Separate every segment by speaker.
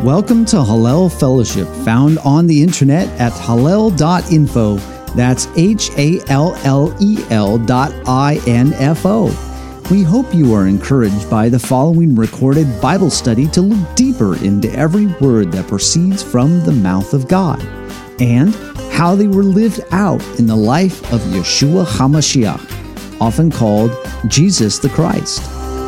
Speaker 1: Welcome to Hallel Fellowship, found on the internet at hallel.info. That's HALLEL.info. We hope you are encouraged by the following recorded Bible study to look deeper into every word that proceeds from the mouth of God, and how they were lived out in the life of Yeshua HaMashiach, often called Jesus the Christ.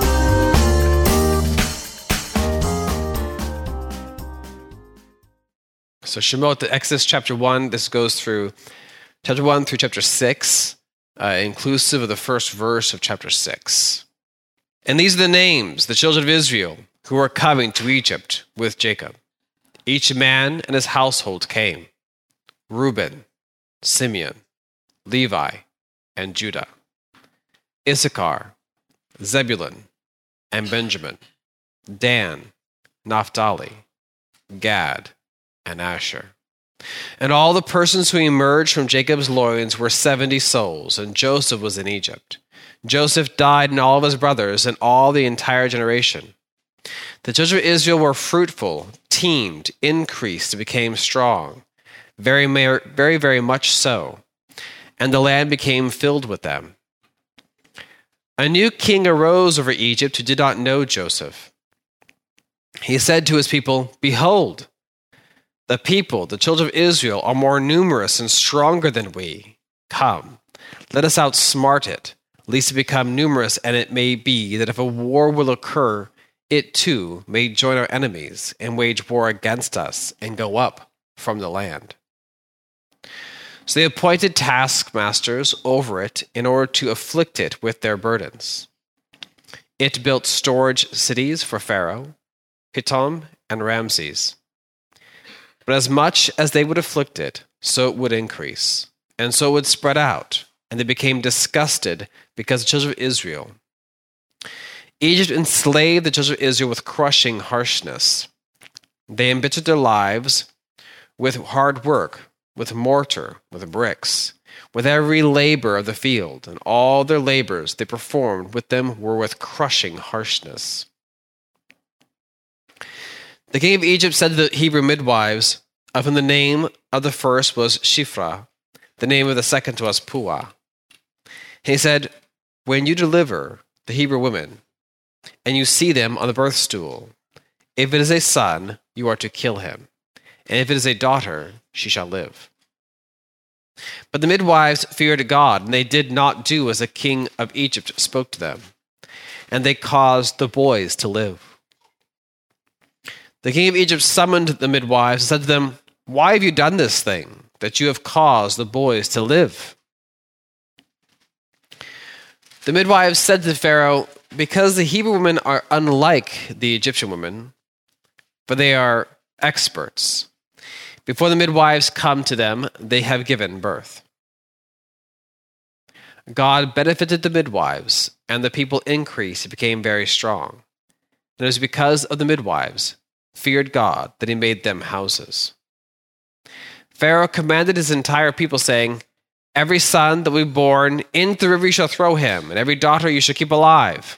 Speaker 2: So Shemot, Exodus chapter 1, this goes through chapter 1 through chapter 6, inclusive of the first verse of chapter 6. And these are the names, the children of Israel, who are coming to Egypt with Jacob. Each man and his household came: Reuben, Simeon, Levi, and Judah, Issachar, Zebulun, and Benjamin, Dan, Naphtali, Gad, and Asher. And all the persons who emerged from Jacob's loins were 70 souls, and Joseph was in Egypt. Joseph died, and all of his brothers, and all the entire generation. The children of Israel were fruitful, teemed, increased, and became strong, very, very much so. And the land became filled with them. A new king arose over Egypt who did not know Joseph. He said to his people, "Behold, the people, the children of Israel, are more numerous and stronger than we. Come, let us outsmart it, lest it become numerous, and it may be that if a war will occur, it too may join our enemies and wage war against us and go up from the land." So they appointed taskmasters over it in order to afflict it with their burdens. It built storage cities for Pharaoh, Pithom, and Ramses. But as much as they would afflict it, so it would increase, and so it would spread out, and they became disgusted because of the children of Israel. Egypt enslaved the children of Israel with crushing harshness. They embittered their lives with hard work, with mortar, with bricks, with every labor of the field, and all their labors they performed with them were with crushing harshness. The king of Egypt said to the Hebrew midwives, of whom the name of the first was Shiphrah, the name of the second was Puah. He said, "When you deliver the Hebrew women, and you see them on the birth stool, if it is a son, you are to kill him, and if it is a daughter, she shall live." But the midwives feared God, and they did not do as the king of Egypt spoke to them, and they caused the boys to live. The king of Egypt summoned the midwives and said to them, "Why have you done this thing, that you have caused the boys to live?" The midwives said to Pharaoh, "Because the Hebrew women are unlike the Egyptian women, for they are experts. Before the midwives come to them, they have given birth." God benefited the midwives, and the people increased and became very strong. And it was because of the midwives feared God that he made them houses. Pharaoh commanded his entire people, saying, "Every son that will be born into the river you shall throw him, and every daughter you shall keep alive."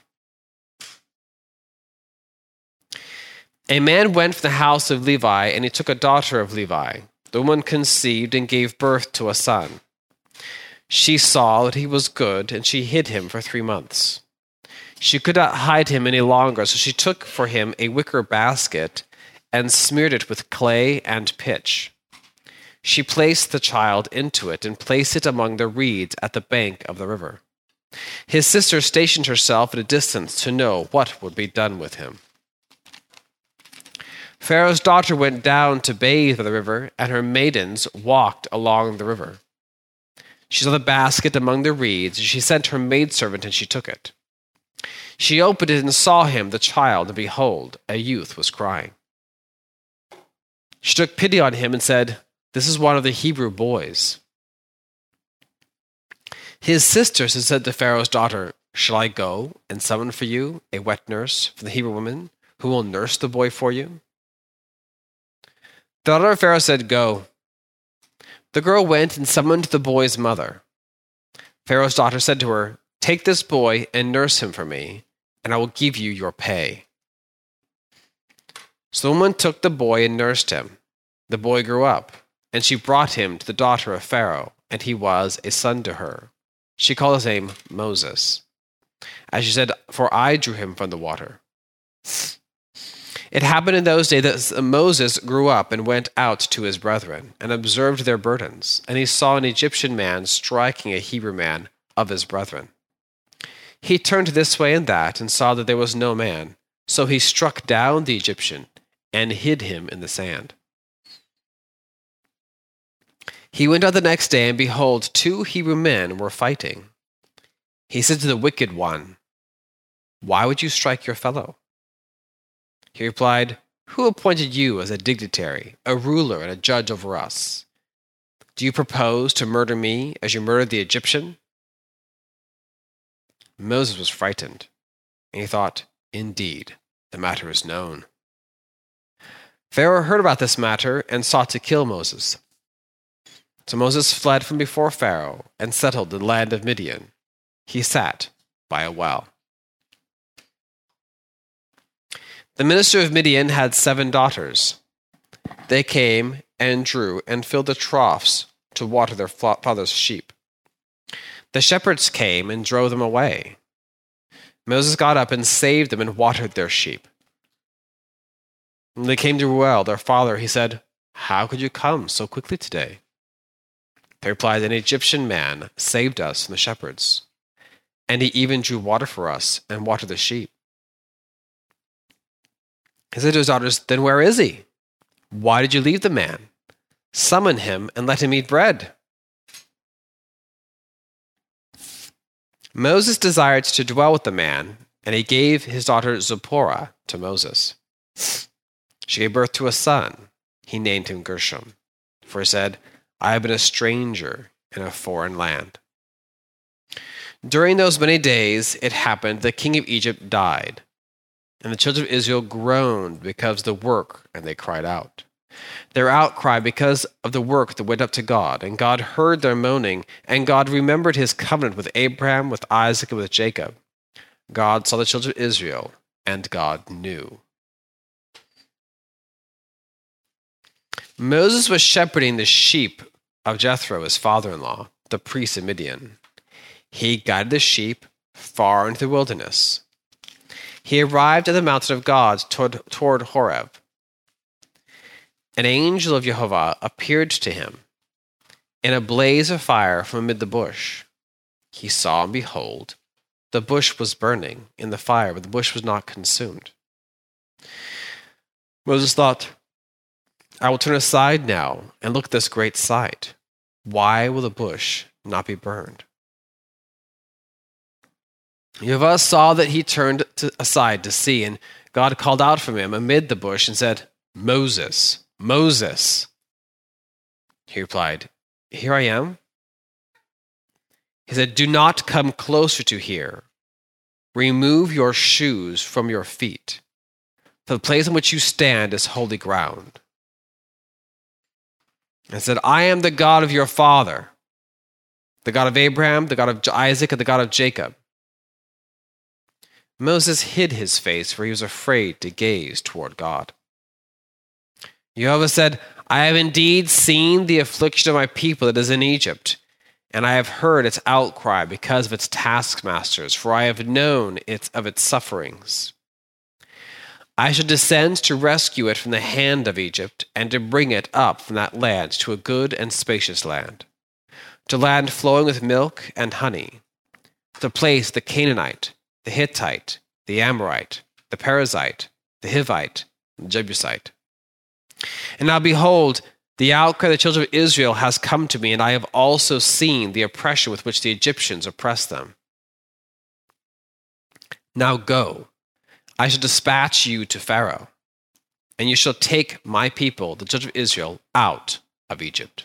Speaker 2: A man went from the house of Levi, and he took a daughter of Levi. The woman conceived and gave birth to a son. She saw that he was good, and she hid him for 3 months. She could not hide him any longer, so she took for him a wicker basket and smeared it with clay and pitch. She placed the child into it and placed it among the reeds at the bank of the river. His sister stationed herself at a distance to know what would be done with him. Pharaoh's daughter went down to bathe by the river, and her maidens walked along the river. She saw the basket among the reeds, and she sent her maidservant, and she took it. She opened it and saw him, the child, and behold, a youth was crying. She took pity on him and said, "This is one of the Hebrew boys." His sisters had said to Pharaoh's daughter, "Shall I go and summon for you a wet nurse from the Hebrew women who will nurse the boy for you?" The daughter of Pharaoh said, "Go." The girl went and summoned the boy's mother. Pharaoh's daughter said to her, "Take this boy and nurse him for me, and I will give you your pay." So the woman took the boy and nursed him. The boy grew up, and she brought him to the daughter of Pharaoh, and he was a son to her. She called his name Moses, as she said, for I drew him from the water. It happened in those days that Moses grew up and went out to his brethren, and observed their burdens, and he saw an Egyptian man striking a Hebrew man of his brethren. He turned this way and that, and saw that there was no man. So he struck down the Egyptian, and hid him in the sand. He went out the next day, and behold, 2 Hebrew men were fighting. He said to the wicked one, "Why would you strike your fellow?" He replied, "Who appointed you as a dignitary, a ruler, and a judge over us? Do you propose to murder me as you murdered the Egyptian?" Moses was frightened, and he thought, "Indeed, the matter is known." Pharaoh heard about this matter and sought to kill Moses. So Moses fled from before Pharaoh and settled in the land of Midian. He sat by a well. The minister of Midian had 7 daughters. They came and drew and filled the troughs to water their father's sheep. The shepherds came and drove them away. Moses got up and saved them and watered their sheep. When they came to Reuel, their father, he said, "How could you come so quickly today?" They replied, "An Egyptian man saved us from the shepherds, and he even drew water for us and watered the sheep." He said to his daughters, "Then where is he? Why did you leave the man? Summon him and let him eat bread." Moses desired to dwell with the man, and he gave his daughter Zipporah to Moses. She gave birth to a son. He named him Gershom, for he said, "I have been a stranger in a foreign land." During those many days it happened the king of Egypt died, and the children of Israel groaned because of the work, and they cried out. Their outcry because of the work that went up to God, and God heard their moaning, and God remembered his covenant with Abraham, with Isaac, and with Jacob. God saw the children of Israel, and God knew. Moses was shepherding the sheep of Jethro, his father-in-law, the priest of Midian. He guided the sheep far into the wilderness. He arrived at the mountain of God toward Horeb. An angel of Jehovah appeared to him in a blaze of fire from amid the bush. He saw, and behold, the bush was burning in the fire, but the bush was not consumed. Moses thought, "I will turn aside now and look at this great sight. Why will the bush not be burned?" Jehovah saw that he turned aside to see, and God called out from him amid the bush and said, "Moses, Moses." He replied, "Here I am." He said, "Do not come closer to here. Remove your shoes from your feet, for the place on which you stand is holy ground." And said, "I am the God of your father, the God of Abraham, the God of Isaac, and the God of Jacob." Moses hid his face, for he was afraid to gaze toward God. Jehovah said, "I have indeed seen the affliction of my people that is in Egypt, and I have heard its outcry because of its taskmasters, for I have known of its sufferings. I shall descend to rescue it from the hand of Egypt, and to bring it up from that land to a good and spacious land, to land flowing with milk and honey, to place the Canaanite, the Hittite, the Amorite, the Perizzite, the Hivite, and the Jebusite. And now behold, the outcry of the children of Israel has come to me, and I have also seen the oppression with which the Egyptians oppress them. Now go, I shall dispatch you to Pharaoh, and you shall take my people, the children of Israel, out of Egypt."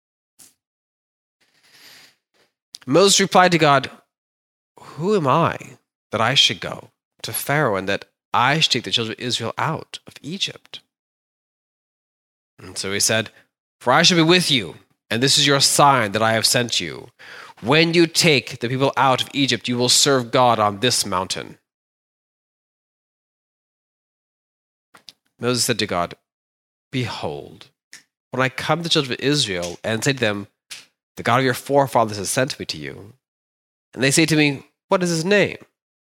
Speaker 2: Moses replied to God, "Who am I that I should go to Pharaoh and that I should take the children of Israel out of Egypt?" And so he said, "For I shall be with you, and this is your sign that I have sent you. When you take the people out of Egypt, you will serve God on this mountain." Moses said to God, "Behold, when I come to the children of Israel and say to them, 'The God of your forefathers has sent me to you,' and they say to me, 'What is his name?'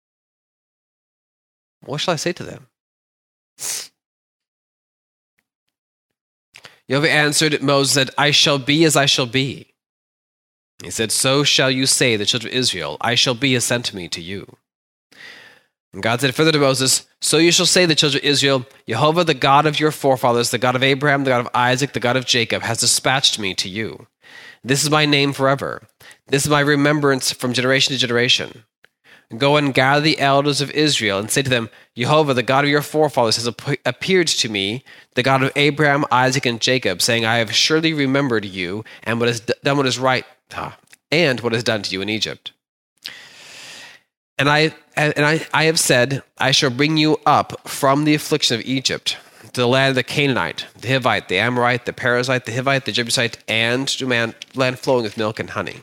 Speaker 2: What shall I say to them?" Yahweh answered Moses, said, "I shall be as I shall be." He said, "So shall you say to the children of Israel, 'I shall be as sent me to you.'" And God said further to Moses, "So you shall say to the children of Israel, 'Jehovah, the God of your forefathers, the God of Abraham, the God of Isaac, the God of Jacob, has dispatched me to you. This is my name forever. This is my remembrance from generation to generation. Go and gather the elders of Israel and say to them, Jehovah, the God of your forefathers, has appeared to me, the God of Abraham, Isaac, and Jacob, saying, I have surely remembered you and what has done what is right, and what is done to you in Egypt. And I have said, I shall bring you up from the affliction of Egypt to the land of the Canaanite, the Hivite, the Amorite, the Perizzite, the Hivite, the Jebusite, and to land flowing with milk and honey.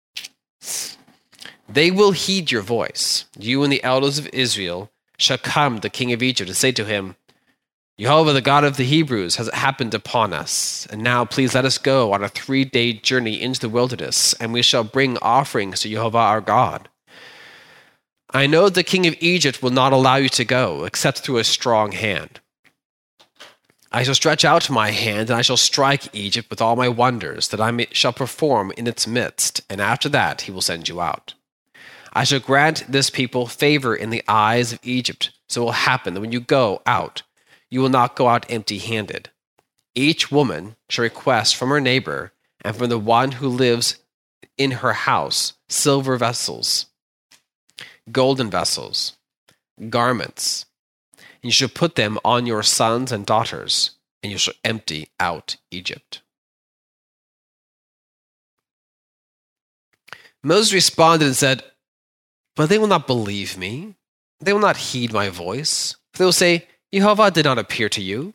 Speaker 2: They will heed your voice. You and the elders of Israel shall come to the king of Egypt and say to him, Jehovah, the God of the Hebrews, has happened upon us. And now please let us go on a 3-day journey into the wilderness, and we shall bring offerings to Jehovah our God. I know the king of Egypt will not allow you to go, except through a strong hand. I shall stretch out my hand, and I shall strike Egypt with all my wonders that I shall perform in its midst, and after that he will send you out. I shall grant this people favor in the eyes of Egypt, so it will happen that when you go out, you will not go out empty-handed. Each woman shall request from her neighbor and from the one who lives in her house silver vessels, golden vessels, garments, and you shall put them on your sons and daughters, and you shall empty out Egypt. Moses responded and said, But they will not believe me. They will not heed my voice. They will say, Jehovah did not appear to you.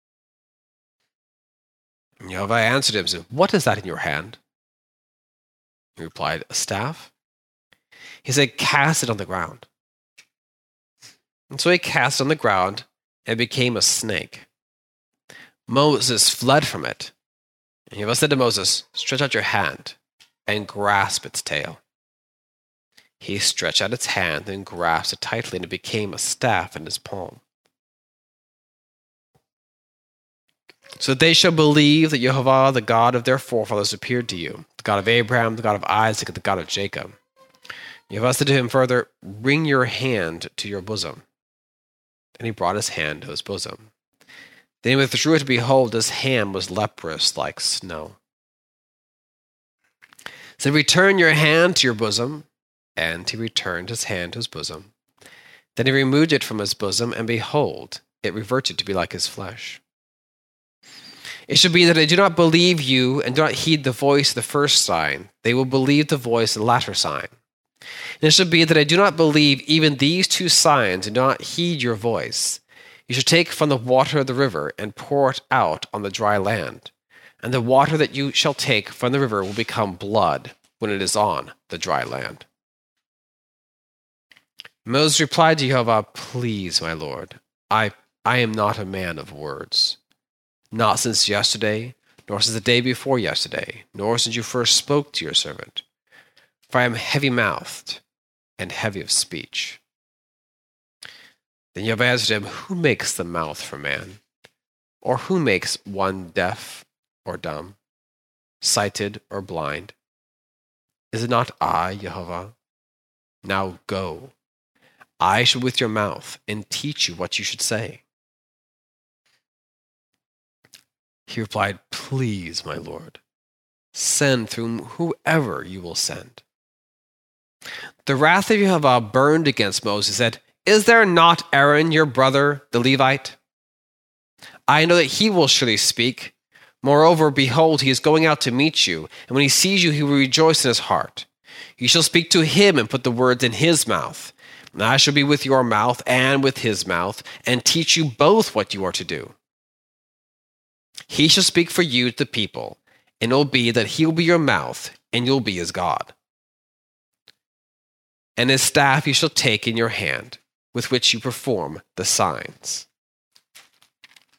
Speaker 2: And Jehovah answered him and said, What is that in your hand? He replied, A staff. He said, Cast it on the ground. And so he cast it on the ground, and it became a snake. Moses fled from it. And Jehovah said to Moses, Stretch out your hand and grasp its tail. He stretched out its hand and grasped it tightly, and it became a staff in his palm. So they shall believe that Jehovah, the God of their forefathers, appeared to you, the God of Abraham, the God of Isaac, and the God of Jacob. Jehovah said to him further, Bring your hand to your bosom. And he brought his hand to his bosom. Then he withdrew it, and behold, his hand was leprous like snow. So return your hand to your bosom. And he returned his hand to his bosom. Then he removed it from his bosom, and behold, it reverted to be like his flesh. It should be that they do not believe you and do not heed the voice of the first sign. They will believe the voice of the latter sign. And it should be that I do not believe even these 2 signs and do not heed your voice. You should take from the water of the river and pour it out on the dry land. And the water that you shall take from the river will become blood when it is on the dry land. Moses replied to Jehovah, Please, my Lord, I am not a man of words. Not since yesterday, nor since the day before yesterday, nor since you first spoke to your servant. For I am heavy-mouthed and heavy of speech. Then Jehovah answered him, Who makes the mouth for man? Or who makes one deaf or dumb, sighted or blind? Is it not I, Jehovah? Now go. I shall be with your mouth and teach you what you should say. He replied, Please, my Lord, send through whoever you will send. The wrath of Jehovah burned against Moses and said, Is there not Aaron, your brother, the Levite? I know that he will surely speak. Moreover, behold, he is going out to meet you, and when he sees you, he will rejoice in his heart. You shall speak to him and put the words in his mouth. And I shall be with your mouth and with his mouth, and teach you both what you are to do. He shall speak for you to the people, and it will be that he will be your mouth, and you'll be his God. And his staff you shall take in your hand, with which you perform the signs.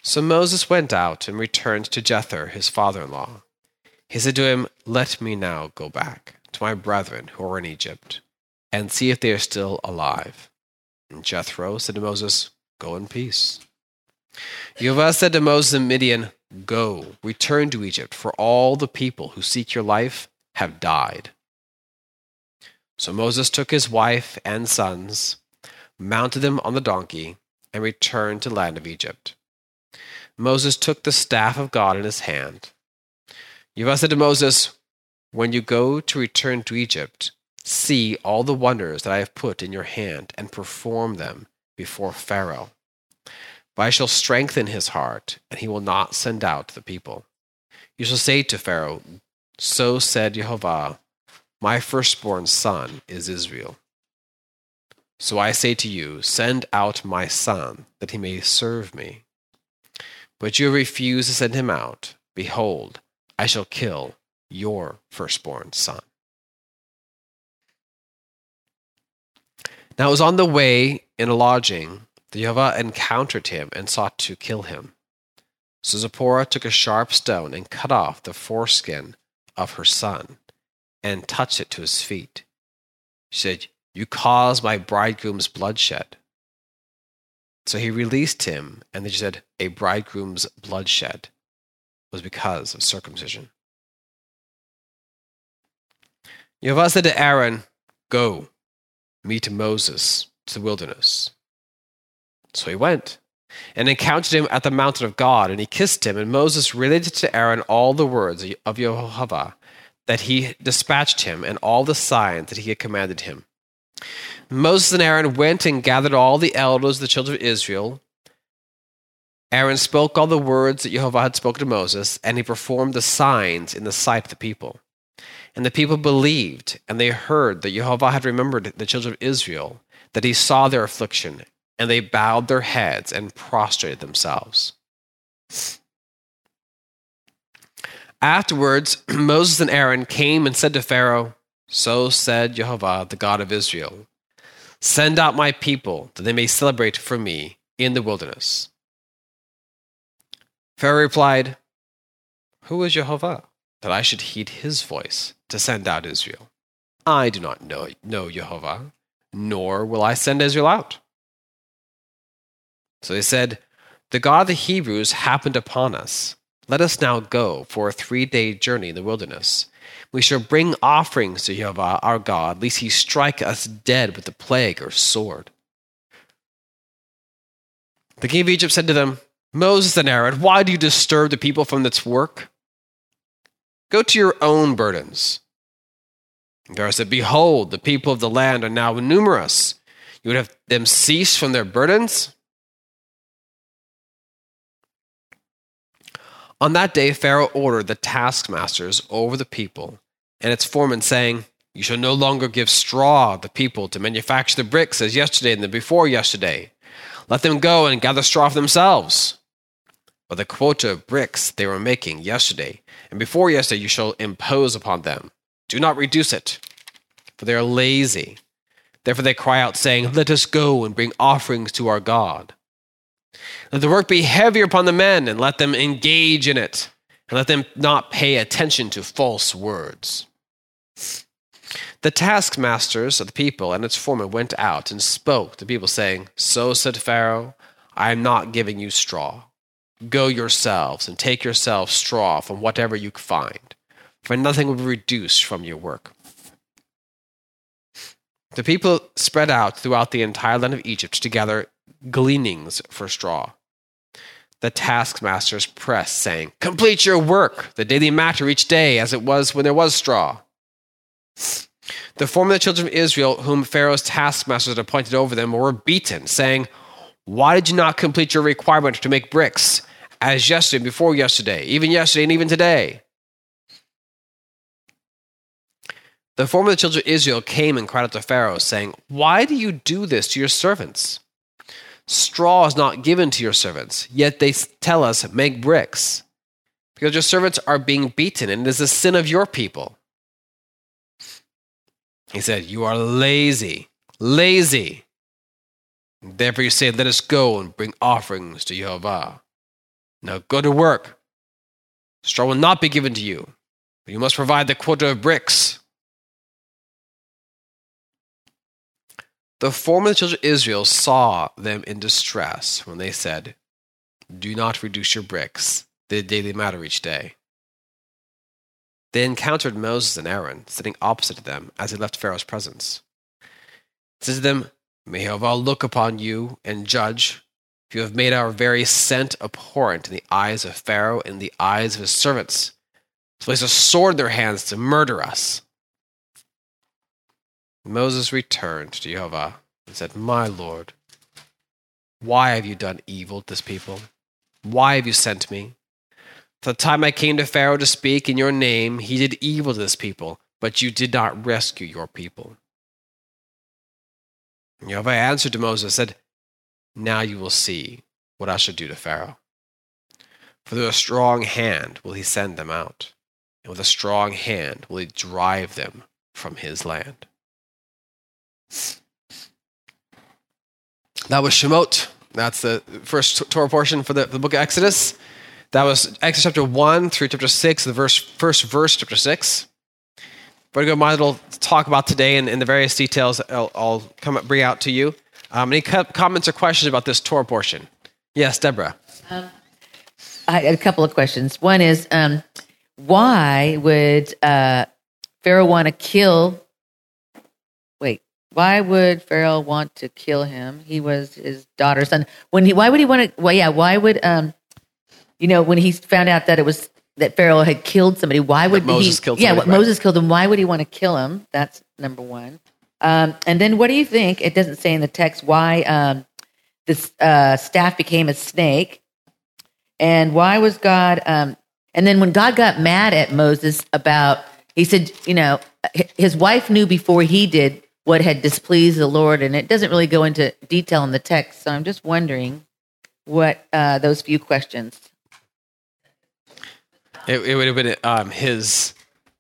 Speaker 2: So Moses went out and returned to Jethro, his father-in-law. He said to him, "Let me now go back to my brethren who are in Egypt, and see if they are still alive." And Jethro said to Moses, "Go in peace." Yehovah said to Moses in Midian, "Go, return to Egypt, for all the people who seek your life have died." So Moses took his wife and sons, mounted them on the donkey, and returned to the land of Egypt. Moses took the staff of God in his hand. Yehovah said to Moses, "When you go to return to Egypt, see all the wonders that I have put in your hand and perform them before Pharaoh. But I shall strengthen his heart, and he will not send out the people. You shall say to Pharaoh, 'So said Yehovah, my firstborn son is Israel.' So I say to you, send out my son, that he may serve me. But you refuse to send him out. Behold, I shall kill your firstborn son." Now it was on the way in a lodging that Yehovah encountered him and sought to kill him. So Zipporah took a sharp stone and cut off the foreskin of her son and touched it to his feet. She said, "You caused my bridegroom's bloodshed." So he released him, and then she said, "A bridegroom's bloodshed was because of circumcision." Yehovah said to Aaron, "Go, meet Moses to the wilderness." So he went and encountered him at the mountain of God, and he kissed him. And Moses related to Aaron all the words of Yehovah that he dispatched him, and all the signs that he had commanded him. Moses and Aaron went and gathered all the elders of the children of Israel. Aaron spoke all the words that Yehovah had spoken to Moses, and he performed the signs in the sight of the people. And the people believed, and they heard that Yehovah had remembered the children of Israel, that he saw their affliction, and they bowed their heads and prostrated themselves. Afterwards, Moses and Aaron came and said to Pharaoh, "So said Yehovah, the God of Israel, send out my people, that they may celebrate for me in the wilderness." Pharaoh replied, "Who is Yehovah, that I should heed his voice to send out Israel? I do not know Yehovah, nor will I send Israel out." So they said, "The God of the Hebrews happened upon us. Let us now go for a 3-day journey in the wilderness. We shall bring offerings to Yehovah our God, lest he strike us dead with the plague or sword." The king of Egypt said to them, "Moses and Aaron, why do you disturb the people from this work? Go to your own burdens." And Pharaoh said, "Behold, the people of the land are now numerous. You would have them cease from their burdens?" On that day, Pharaoh ordered the taskmasters over the people and its foremen, saying, "You shall no longer give straw the people to manufacture the bricks as yesterday and the before yesterday. Let them go and gather straw for themselves. But the quota of bricks they were making yesterday and before yesterday you shall impose upon them. Do not reduce it, for they are lazy. Therefore they cry out, saying, 'Let us go and bring offerings to our God.' Let the work be heavier upon the men, and let them engage in it, and let them not pay attention to false words." The taskmasters of the people and its foremen went out and spoke to the people, saying, "So said Pharaoh, I am not giving you straw. Go yourselves and take yourselves straw from whatever you find, for nothing will be reduced from your work." The people spread out throughout the entire land of Egypt to gather gleanings for straw. The taskmasters pressed, saying, "Complete your work, the daily matter each day, as it was when there was straw." The foremen of the children of Israel, whom Pharaoh's taskmasters had appointed over them, were beaten, saying, "Why did you not complete your requirement to make bricks, as yesterday, before yesterday, even yesterday, and even today?" The foreman of the children of Israel came and cried out to Pharaoh, saying, "Why do you do this to your servants? Straw is not given to your servants, yet they tell us, 'Make bricks,' because your servants are being beaten, and it is the sin of your people." He said, "You are lazy, lazy. Therefore you say, 'Let us go and bring offerings to Yehovah.' Now go to work. Straw will not be given to you, but you must provide the quota of bricks. The former children of Israel saw them in distress when they said, do not reduce your bricks, the daily matter each day. They encountered Moses and Aaron sitting opposite to them as they left Pharaoh's presence. He said to them, may Jehovah look upon you and judge, if you have made our very scent abhorrent in the eyes of Pharaoh and in the eyes of his servants, to place a sword in their hands to murder us. Moses returned to Jehovah and said, my Lord, why have you done evil to this people? Why have you sent me? For the time I came to Pharaoh to speak in your name, he did evil to this people, but you did not rescue your people. And Jehovah answered to Moses and said, now you will see what I shall do to Pharaoh. For with a strong hand will he send them out, and with a strong hand will he drive them from his land. That was Shemot. That's the first Torah portion for the book of Exodus. That was Exodus chapter 1 through chapter 6, the first verse, chapter 6. But I might as well talk about today and the various details I'll bring out to you. Any comments or questions about this Torah portion? Yes, Deborah.
Speaker 3: I had a couple of questions. One is, why would Pharaoh want to kill? Why would Pharaoh want to kill him? He was his daughter's son. Why would he want to? Well, yeah. Why would when he found out that Pharaoh had killed somebody? Why would
Speaker 2: Moses killed somebody?
Speaker 3: Yeah, Moses killed him. Why would he want to kill him? That's number one. And then, what do you think? It doesn't say in the text why this staff became a snake, and why was God? And then, when God got mad at Moses he said, his wife knew before he did what had displeased the Lord, and it doesn't really go into detail in the text. So I'm just wondering what those few questions.
Speaker 2: It would have been his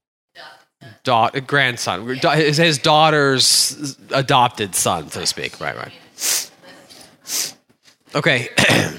Speaker 2: grandson, his daughter's adopted son, so to speak. Right. Okay.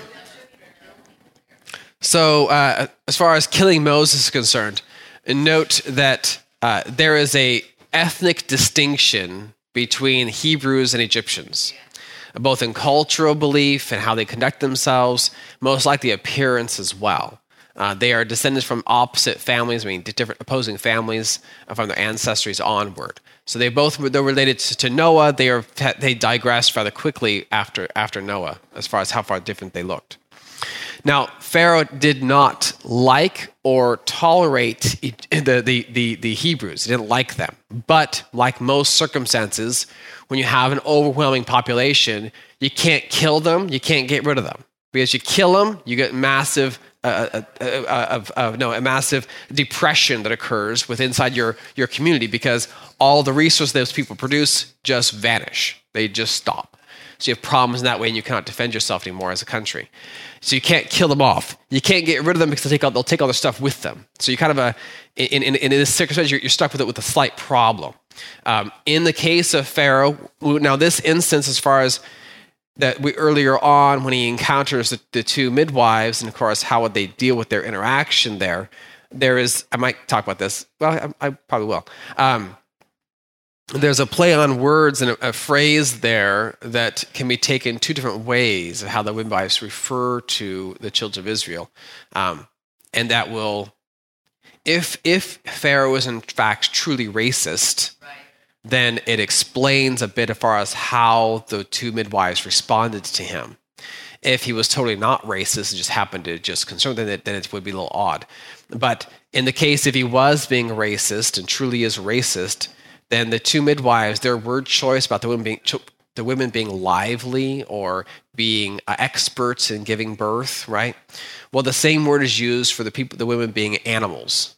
Speaker 2: So as far as killing Moses is concerned, note that there is a ethnic distinction between Hebrews and Egyptians, both in cultural belief and how they conduct themselves, most likely appearance as well. They are descendants from opposite families, different opposing families from their ancestries onward. So they're related to Noah. They digressed rather quickly after Noah as far as how far different they looked. Now, Pharaoh did not like or tolerate the Hebrews. He didn't like them. But like most circumstances, when you have an overwhelming population, you can't kill them, you can't get rid of them. Because you kill them, you get massive depression that occurs inside your community, because all the resources those people produce just vanish. They just stop. So you have problems in that way, and you cannot defend yourself anymore as a country. So you can't kill them off. You can't get rid of them because they'll take all their stuff with them. So you kind of in this circumstance, you're stuck with a slight problem. In the case of Pharaoh, now this instance, as far as that earlier on when he encounters the two midwives, and of course how would they deal with their interaction there is, I might talk about this. Well, I probably will. There's a play on words and a phrase there that can be taken two different ways of how the midwives refer to the children of Israel. And that will, if Pharaoh is in fact truly racist, then it explains a bit as far as how the two midwives responded to him. If he was totally not racist and just happened to just concern them, then it would be a little odd. But in the case if he was being racist and truly is racist, then the two midwives, their word choice about the women being lively or being experts in giving birth, right? Well, the same word is used for the women being animals.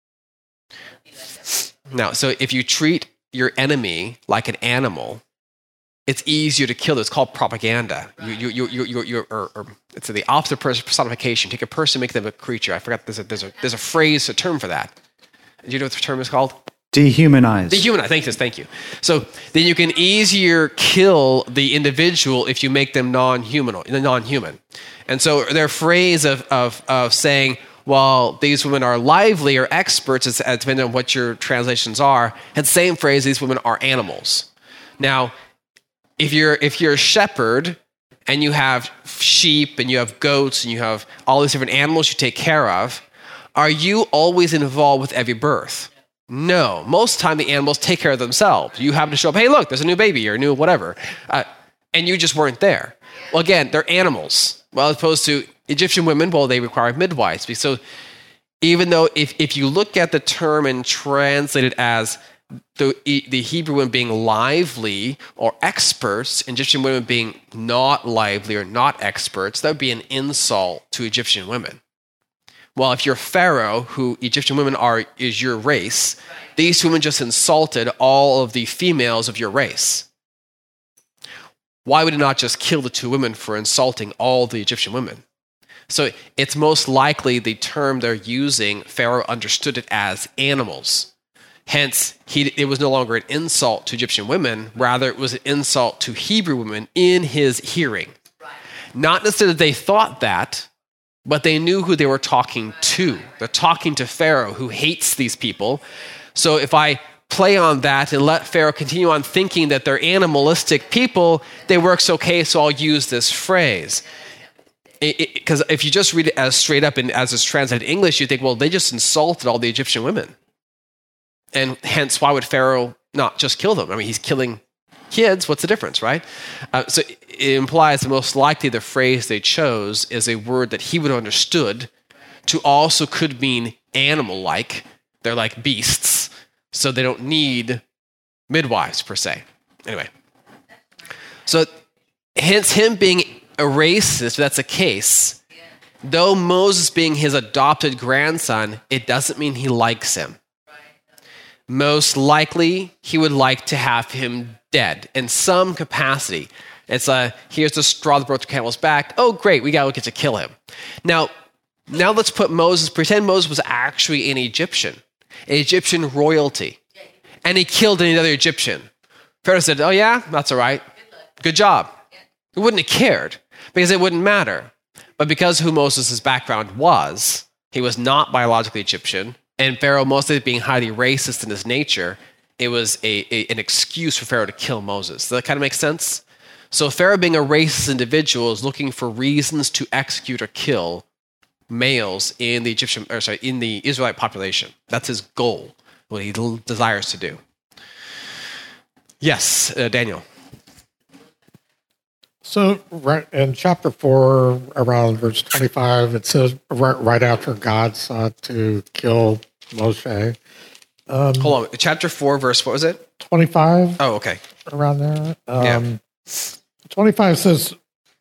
Speaker 2: Now, so if you treat your enemy like an animal, it's easier to kill them. It's called propaganda. It's the opposite personification. Take a person, make them a creature. I forgot. There's a phrase, a term for that. Do you know what the term is called?
Speaker 1: Dehumanize.
Speaker 2: Dehumanize. Thank you. So then you can easier kill the individual if you make them non-human. And so their phrase of saying, well, these women are lively or experts, depending on what your translations are, and same phrase, these women are animals. Now, if you're a shepherd and you have sheep and you have goats and you have all these different animals you take care of, are you always involved with every birth? No. Most of the time, the animals take care of themselves. You happen to show up, hey, look, there's a new baby or a new whatever, and you just weren't there. Well, again, they're animals. Well, as opposed to Egyptian women, well, they require midwives. So even though if you look at the term and translate it as the Hebrew women being lively or experts, Egyptian women being not lively or not experts, that would be an insult to Egyptian women. Well, if you're Pharaoh, who Egyptian women is your race, these women just insulted all of the females of your race. Why would it not just kill the two women for insulting all the Egyptian women? So it's most likely the term they're using, Pharaoh understood it as animals. Hence, it was no longer an insult to Egyptian women, rather it was an insult to Hebrew women in his hearing. Not necessarily that they thought that, but they knew who they were talking to. They're talking to Pharaoh, who hates these people. So if I play on that and let Pharaoh continue on thinking that they're animalistic people, they works okay, so I'll use this phrase. Because if you just read it as straight up and as it's translated in English, you think, well, they just insulted all the Egyptian women. And hence, why would Pharaoh not just kill them? I mean, he's killing kids. What's the difference, right? So it implies that most likely the phrase they chose is a word that he would have understood to also could mean animal-like. They're like beasts. So they don't need midwives, per se. Anyway. So hence him being a racist, if that's the case, though Moses being his adopted grandson, it doesn't mean he likes him. Most likely, he would like to have him dead in some capacity. It's here's the straw that broke the camel's back. Oh, great, we got to get to kill him. Now let's pretend Moses was actually an Egyptian royalty, and he killed another Egyptian. Pharaoh said, oh yeah, that's all right. Good job. He wouldn't have cared because it wouldn't matter. But because who Moses' background was, he was not biologically Egyptian, and Pharaoh, mostly being highly racist in his nature, it was an excuse for Pharaoh to kill Moses. Does that kind of make sense? So Pharaoh, being a racist individual, is looking for reasons to execute or kill males in the in the Israelite population. That's his goal, what he desires to do. Yes, Daniel.
Speaker 4: So right in chapter 4, around verse 25, it says right after God sought to kill Moshe.
Speaker 2: Hold on. Chapter 4, verse, what was it?
Speaker 4: 25.
Speaker 2: Oh, okay.
Speaker 4: Around there. 25 says,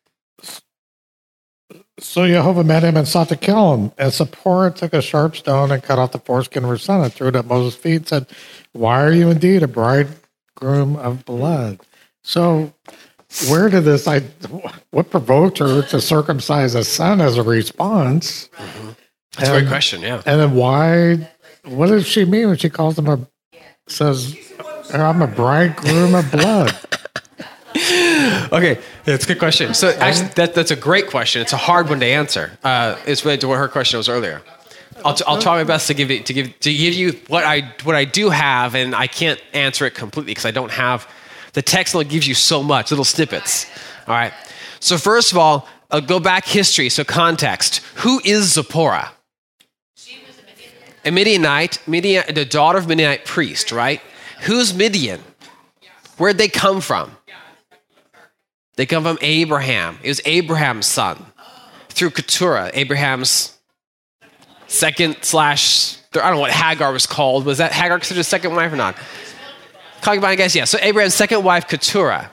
Speaker 4: so Jehovah met him and sought to kill him. And Zipporah took a sharp stone and cut off the foreskin of her son and threw it at Moses' feet and said, why are you indeed a bridegroom of blood? So where did what provoked her to circumcise a son as a response?
Speaker 2: Mm-hmm. That's a great question, yeah.
Speaker 4: And then what does she mean when she calls him says, I'm a bridegroom of blood?
Speaker 2: Okay, that's a good question. So actually, that's a great question. It's a hard one to answer. It's related to what her question was earlier. I'll try my best to give you what I do have, and I can't answer it completely because I don't have the text. Only gives you so much, little snippets. All right. So first of all, I'll go back history. So context. Who is Zipporah? She was a Midianite, the daughter of a Midianite priest, right? Who's Midian? Where'd they come from? They come from Abraham. It was Abraham's son. Through Keturah, Abraham's second / I don't know what Hagar was called. Was that Hagar considered a second wife or not? Concubine, I guess, yeah. So Abraham's second wife, Keturah.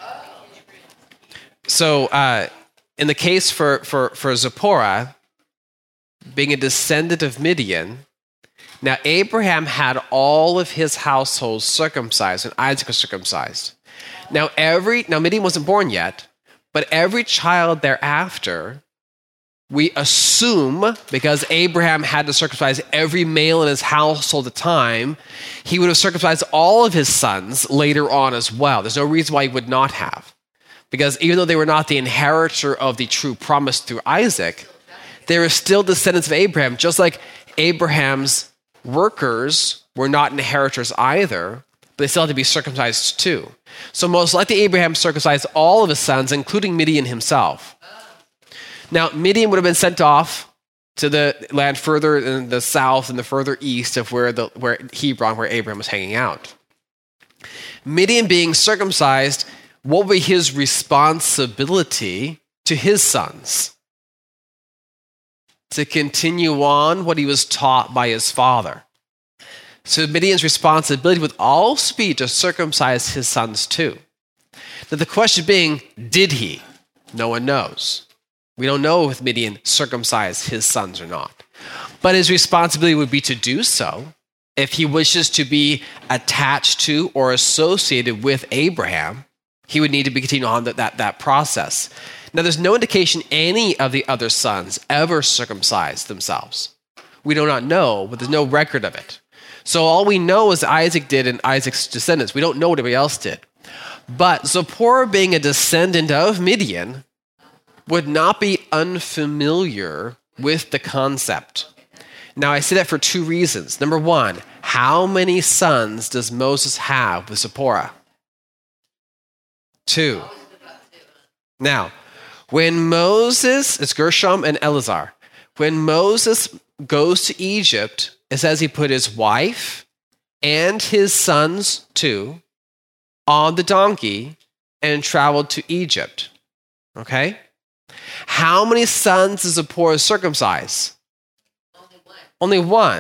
Speaker 2: So in the case for Zipporah, being a descendant of Midian, now Abraham had all of his household circumcised and Isaac was circumcised. Now Midian wasn't born yet, but every child thereafter we assume, because Abraham had to circumcise every male in his household at the time, he would have circumcised all of his sons later on as well. There's no reason why he would not have. Because even though they were not the inheritor of the true promise through Isaac, they were still descendants of Abraham, just like Abraham's workers were not inheritors either, but they still had to be circumcised too. So most likely Abraham circumcised all of his sons, including Midian himself. Now, Midian would have been sent off to the land further in the south and the further east of where Hebron, where Abraham was hanging out. Midian being circumcised, what would be his responsibility to his sons? To continue on what he was taught by his father. So Midian's responsibility would also be to circumcise his sons too. Now the question being, did he? No one knows. We don't know if Midian circumcised his sons or not. But his responsibility would be to do so if he wishes to be attached to or associated with Abraham. He would need to be continuing on that process. Now, there's no indication any of the other sons ever circumcised themselves. We do not know, but there's no record of it. So all we know is Isaac did and Isaac's descendants. We don't know what anybody else did. But Zipporah, being a descendant of Midian, would not be unfamiliar with the concept. Now, I say that for two reasons. Number one, how many sons does Moses have with Zipporah? 2. Now, when Moses, it's Gershom and Eleazar, when Moses goes to Egypt, it says he put his wife and his sons too on the donkey and traveled to Egypt. Okay? How many sons does Zipporah circumcise? Only one.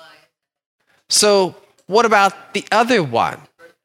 Speaker 2: So what about the other one?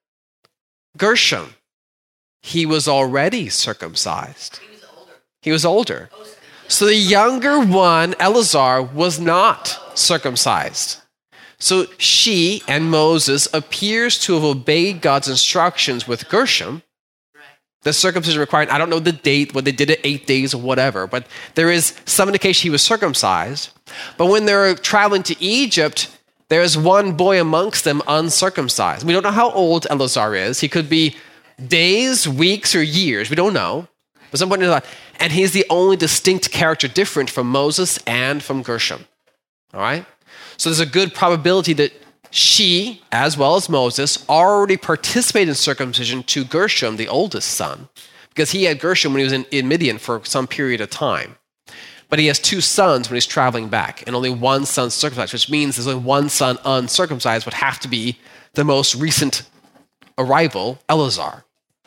Speaker 2: Gershom. He was already circumcised. He was older. So the younger one, Eleazar, was not circumcised. So she and Moses appears to have obeyed God's instructions with Gershom. The circumcision required, I don't know the date, what they did at 8 days or whatever, but there is some indication he was circumcised. But when they're traveling to Egypt, there is one boy amongst them uncircumcised. We don't know how old Eleazar is. He could be days, weeks, or years. We don't know. But some point in time, and he's the only distinct character different from Moses and from Gershom. All right? So there's a good probability that she, as well as Moses, already participated in circumcision to Gershom, the oldest son, because he had Gershom when he was in Midian for some period of time. But he has 2 sons when he's traveling back, and only one son circumcised, which means there's only one son uncircumcised, would have to be the most recent arrival, Eleazar.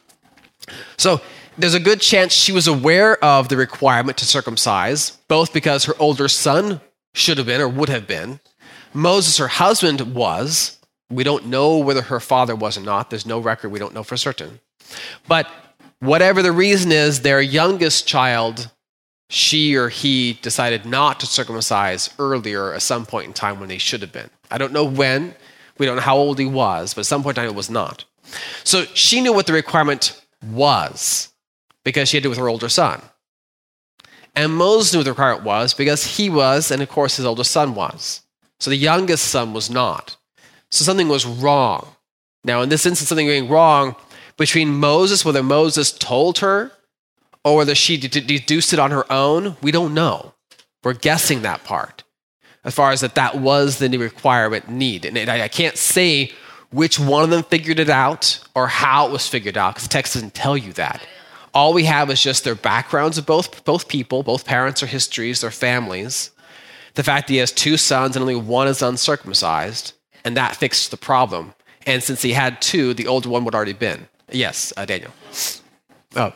Speaker 2: So there's a good chance she was aware of the requirement to circumcise, both because her older son should have been or would have been. Moses, her husband, was. We don't know whether her father was or not. There's no record. We don't know for certain. But whatever the reason is, their youngest child, she or he decided not to circumcise earlier at some point in time when they should have been. I don't know when. We don't know how old he was, but at some point in time it was not. So she knew what the requirement was because she had to do it with her older son. And Moses knew what the requirement was because he was, and of course his oldest son was. So the youngest son was not. So something was wrong. Now, in this instance, something being wrong between Moses, whether Moses told her or whether she deduced it on her own, we don't know. We're guessing that part as far as that was the requirement need. And I can't say which one of them figured it out or how it was figured out because the text doesn't tell you that. All we have is just their backgrounds of both people, both parents, their histories, their families. The fact that he has 2 sons and only one is uncircumcised, and that fixed the problem. And since he had 2, the older one would already been. Yes, Daniel. Oh,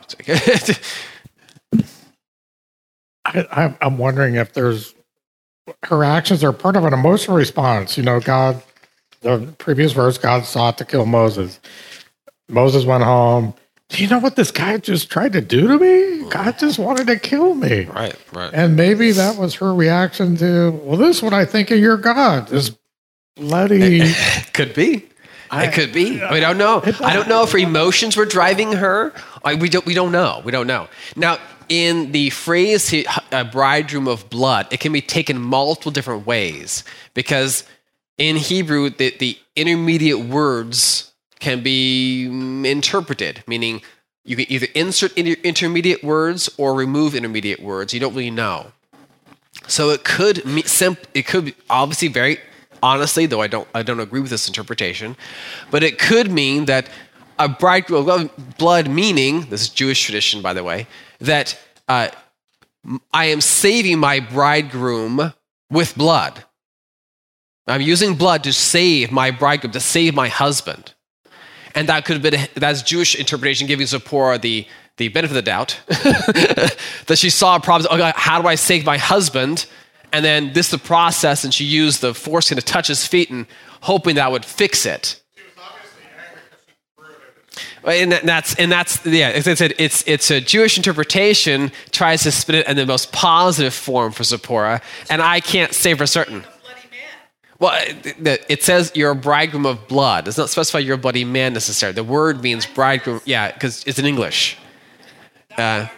Speaker 4: I'm wondering if her actions are part of an emotional response. You know, God, the previous verse, God sought to kill Moses. Moses went home. Do you know what this guy just tried to do to me? God just wanted to kill me.
Speaker 2: Right.
Speaker 4: And maybe that was her reaction to, well, this is what I think of your God. This bloody...
Speaker 2: It could be. It could be. I don't know. I don't know if her emotions were driving her. We don't know. We don't know. Now, in the phrase bridegroom of blood, it can be taken multiple different ways, because in Hebrew, the intermediate words can be interpreted, meaning you can either insert intermediate words or remove intermediate words. You don't really know. So it could be obviously very honestly, though I don't agree with this interpretation, but it could mean that a bridegroom of blood, meaning, this is Jewish tradition, by the way, that I am saving my bridegroom with blood. I'm using blood to save my bridegroom, to save my husband. And that could have been, that's Jewish interpretation, giving Zipporah the benefit of the doubt, that she saw a problem. Okay, how do I save my husband? And then this is the process, and she used the foreskin to touch his feet and hoping that would fix it.
Speaker 4: She was obviously angry because she threw it.
Speaker 2: And that's yeah. As I said, it's a Jewish interpretation tries to spin it in the most positive form for Zipporah, and I can't say for certain. Well, it says you're a bridegroom of blood. It does not specify you're a bloody man necessarily. The word means bridegroom. Yeah, because it's in English. Yeah.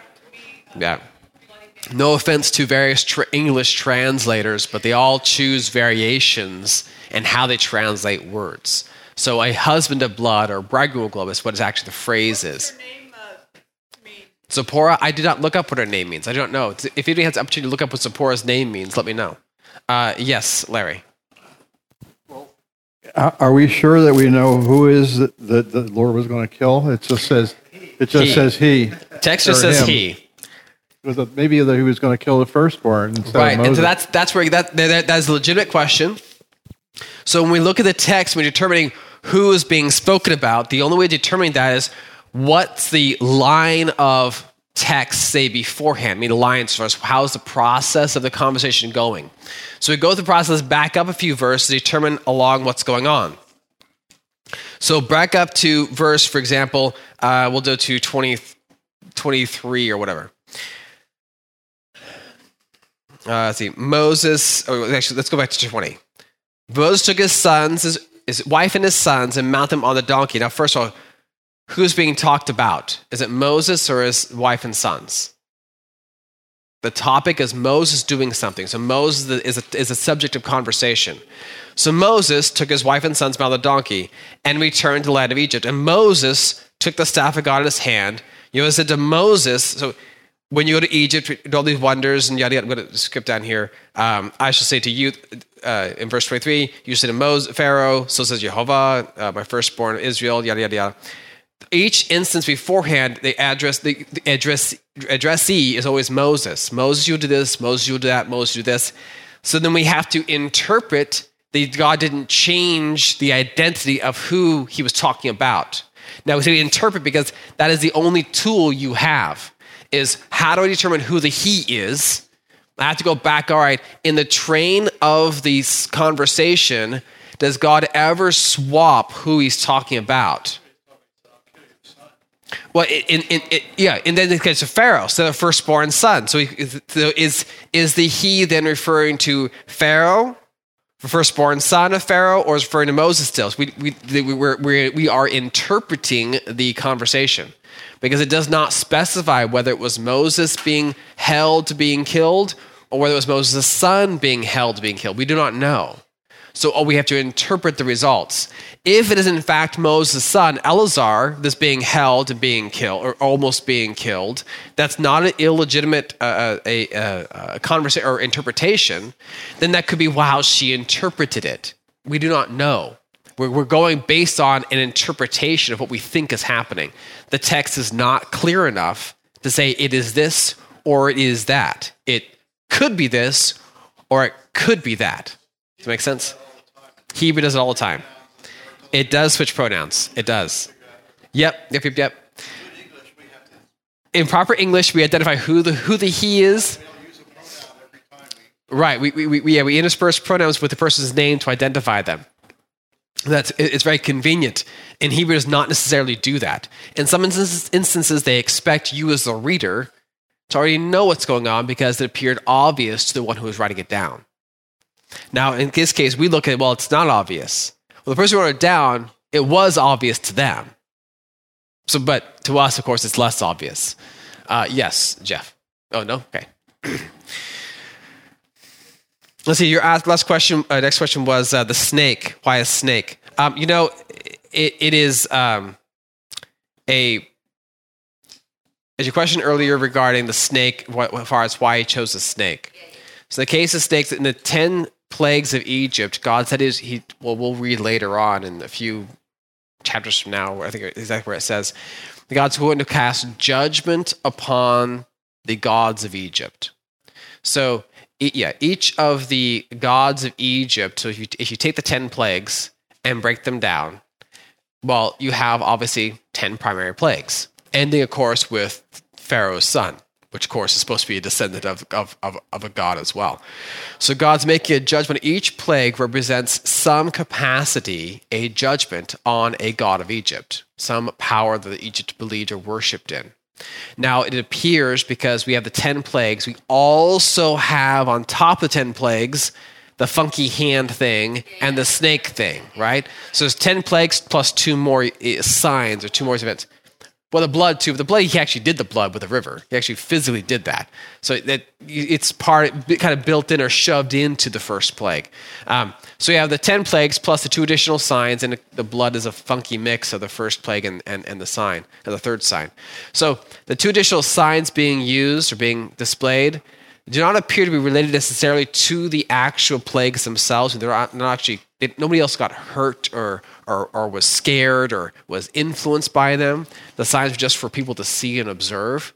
Speaker 2: No offense to various English translators, but they all choose variations in how they translate words. So a husband of blood or bridegroom of blood is what actually the phrase is.
Speaker 5: What's her name mean?
Speaker 2: Zipporah, I did not look up what her name means. I don't know. If anybody has the opportunity to look up what Zipporah's name means, let me know. Yes, Larry.
Speaker 6: Are we sure that we know who is that the Lord was going to kill? It just says he.
Speaker 2: Text just says he.
Speaker 6: Maybe that he was going to kill the firstborn instead
Speaker 2: right,
Speaker 6: of Moses.
Speaker 2: And so that's where that's a legitimate question. So when we look at the text, when determining who is being spoken about, the only way of determining that is what's the line of text say beforehand. I mean, the lines for us. How's the process of the conversation going? So we go through the process, back up a few verses, determine along what's going on. So back up to verse, for example, we'll go to 23 or whatever. Let's see. Moses, actually, let's go back to 20. Moses took his sons, his wife and his sons, and mounted them on the donkey. Now, first of all, who's being talked about? Is it Moses or his wife and sons? The topic is Moses doing something. So Moses is a subject of conversation. So Moses took his wife and sons, mounted the donkey, and returned to the land of Egypt. And Moses took the staff of God in his hand. You know, it said to Moses, so when you go to Egypt, do all these wonders and yada yada. I'm going to skip down here. I shall say to you, in verse 23, you say to Pharaoh, so says Jehovah, my firstborn Israel, yada yada yada. Each instance beforehand, the addressee is always Moses. Moses, you do this. Moses, you do that. Moses, you do this. So then we have to interpret that God didn't change the identity of who he was talking about. Now, we say interpret because that is the only tool you have, is how do I determine who the he is? I have to go back, all right, in the train of this conversation, does God ever swap who he's talking about? Well, and then it gets to Pharaoh, so the firstborn son. So is the he then referring to Pharaoh, the firstborn son of Pharaoh, or is referring to Moses still? So we are interpreting the conversation because it does not specify whether it was Moses being held to being killed or whether it was Moses' son being held to being killed. We do not know. So we have to interpret the results. If it is in fact Moses' son, Eleazar, that's being held and being killed, or almost being killed, that's not an illegitimate conversation or interpretation, then that could be how she interpreted it. We do not know. We're going based on an interpretation of what we think is happening. The text is not clear enough to say it is this or it is that. It could be this or it could be that. Does that make sense? Hebrew does it all the time. It does switch pronouns. It does. Yep. In proper English, we identify who the he is. Right. We intersperse pronouns with the person's name to identify them. It's very convenient. And Hebrew does not necessarily do that. In some instances, they expect you as the reader to already know what's going on because it appeared obvious to the one who was writing it down. Now, in this case, we look at, well, it's not obvious. Well, the person who wrote it down, it was obvious to them. So, but to us, of course, it's less obvious. Yes, Jeff. Oh, no? Okay. Let's see, your last question, next question was the snake. Why a snake? It is as your question earlier regarding the snake, as far as why he chose the snake. So in the case of snakes, in the 10 plagues of Egypt, God said we'll read later on in a few chapters from now, I think exactly where it says, God's going to cast judgment upon the gods of Egypt. So, each of the gods of Egypt, so if you take the 10 plagues and break them down, well, you have obviously 10 primary plagues, ending, of course, with Pharaoh's son, which, of course, is supposed to be a descendant of a god as well. So God's making a judgment. Each plague represents some capacity, a judgment on a god of Egypt, some power that Egypt believed or worshipped in. Now, it appears because we have the 10 plagues, we also have on top of the 10 plagues the funky hand thing and the snake thing, right? So there's 10 plagues plus 2 more signs or 2 more events. Well, the blood too. The blood, he actually did the blood with the river. He actually physically did that. So it's kind of built in or shoved into the first plague. So you have the 10 plagues plus the 2 additional signs, and the blood is a funky mix of the first plague and the sign, and the third sign. So the 2 additional signs being used or being displayed do not appear to be related necessarily to the actual plagues themselves. They're not actually. Nobody else got hurt or was scared or was influenced by them. The signs were just for people to see and observe.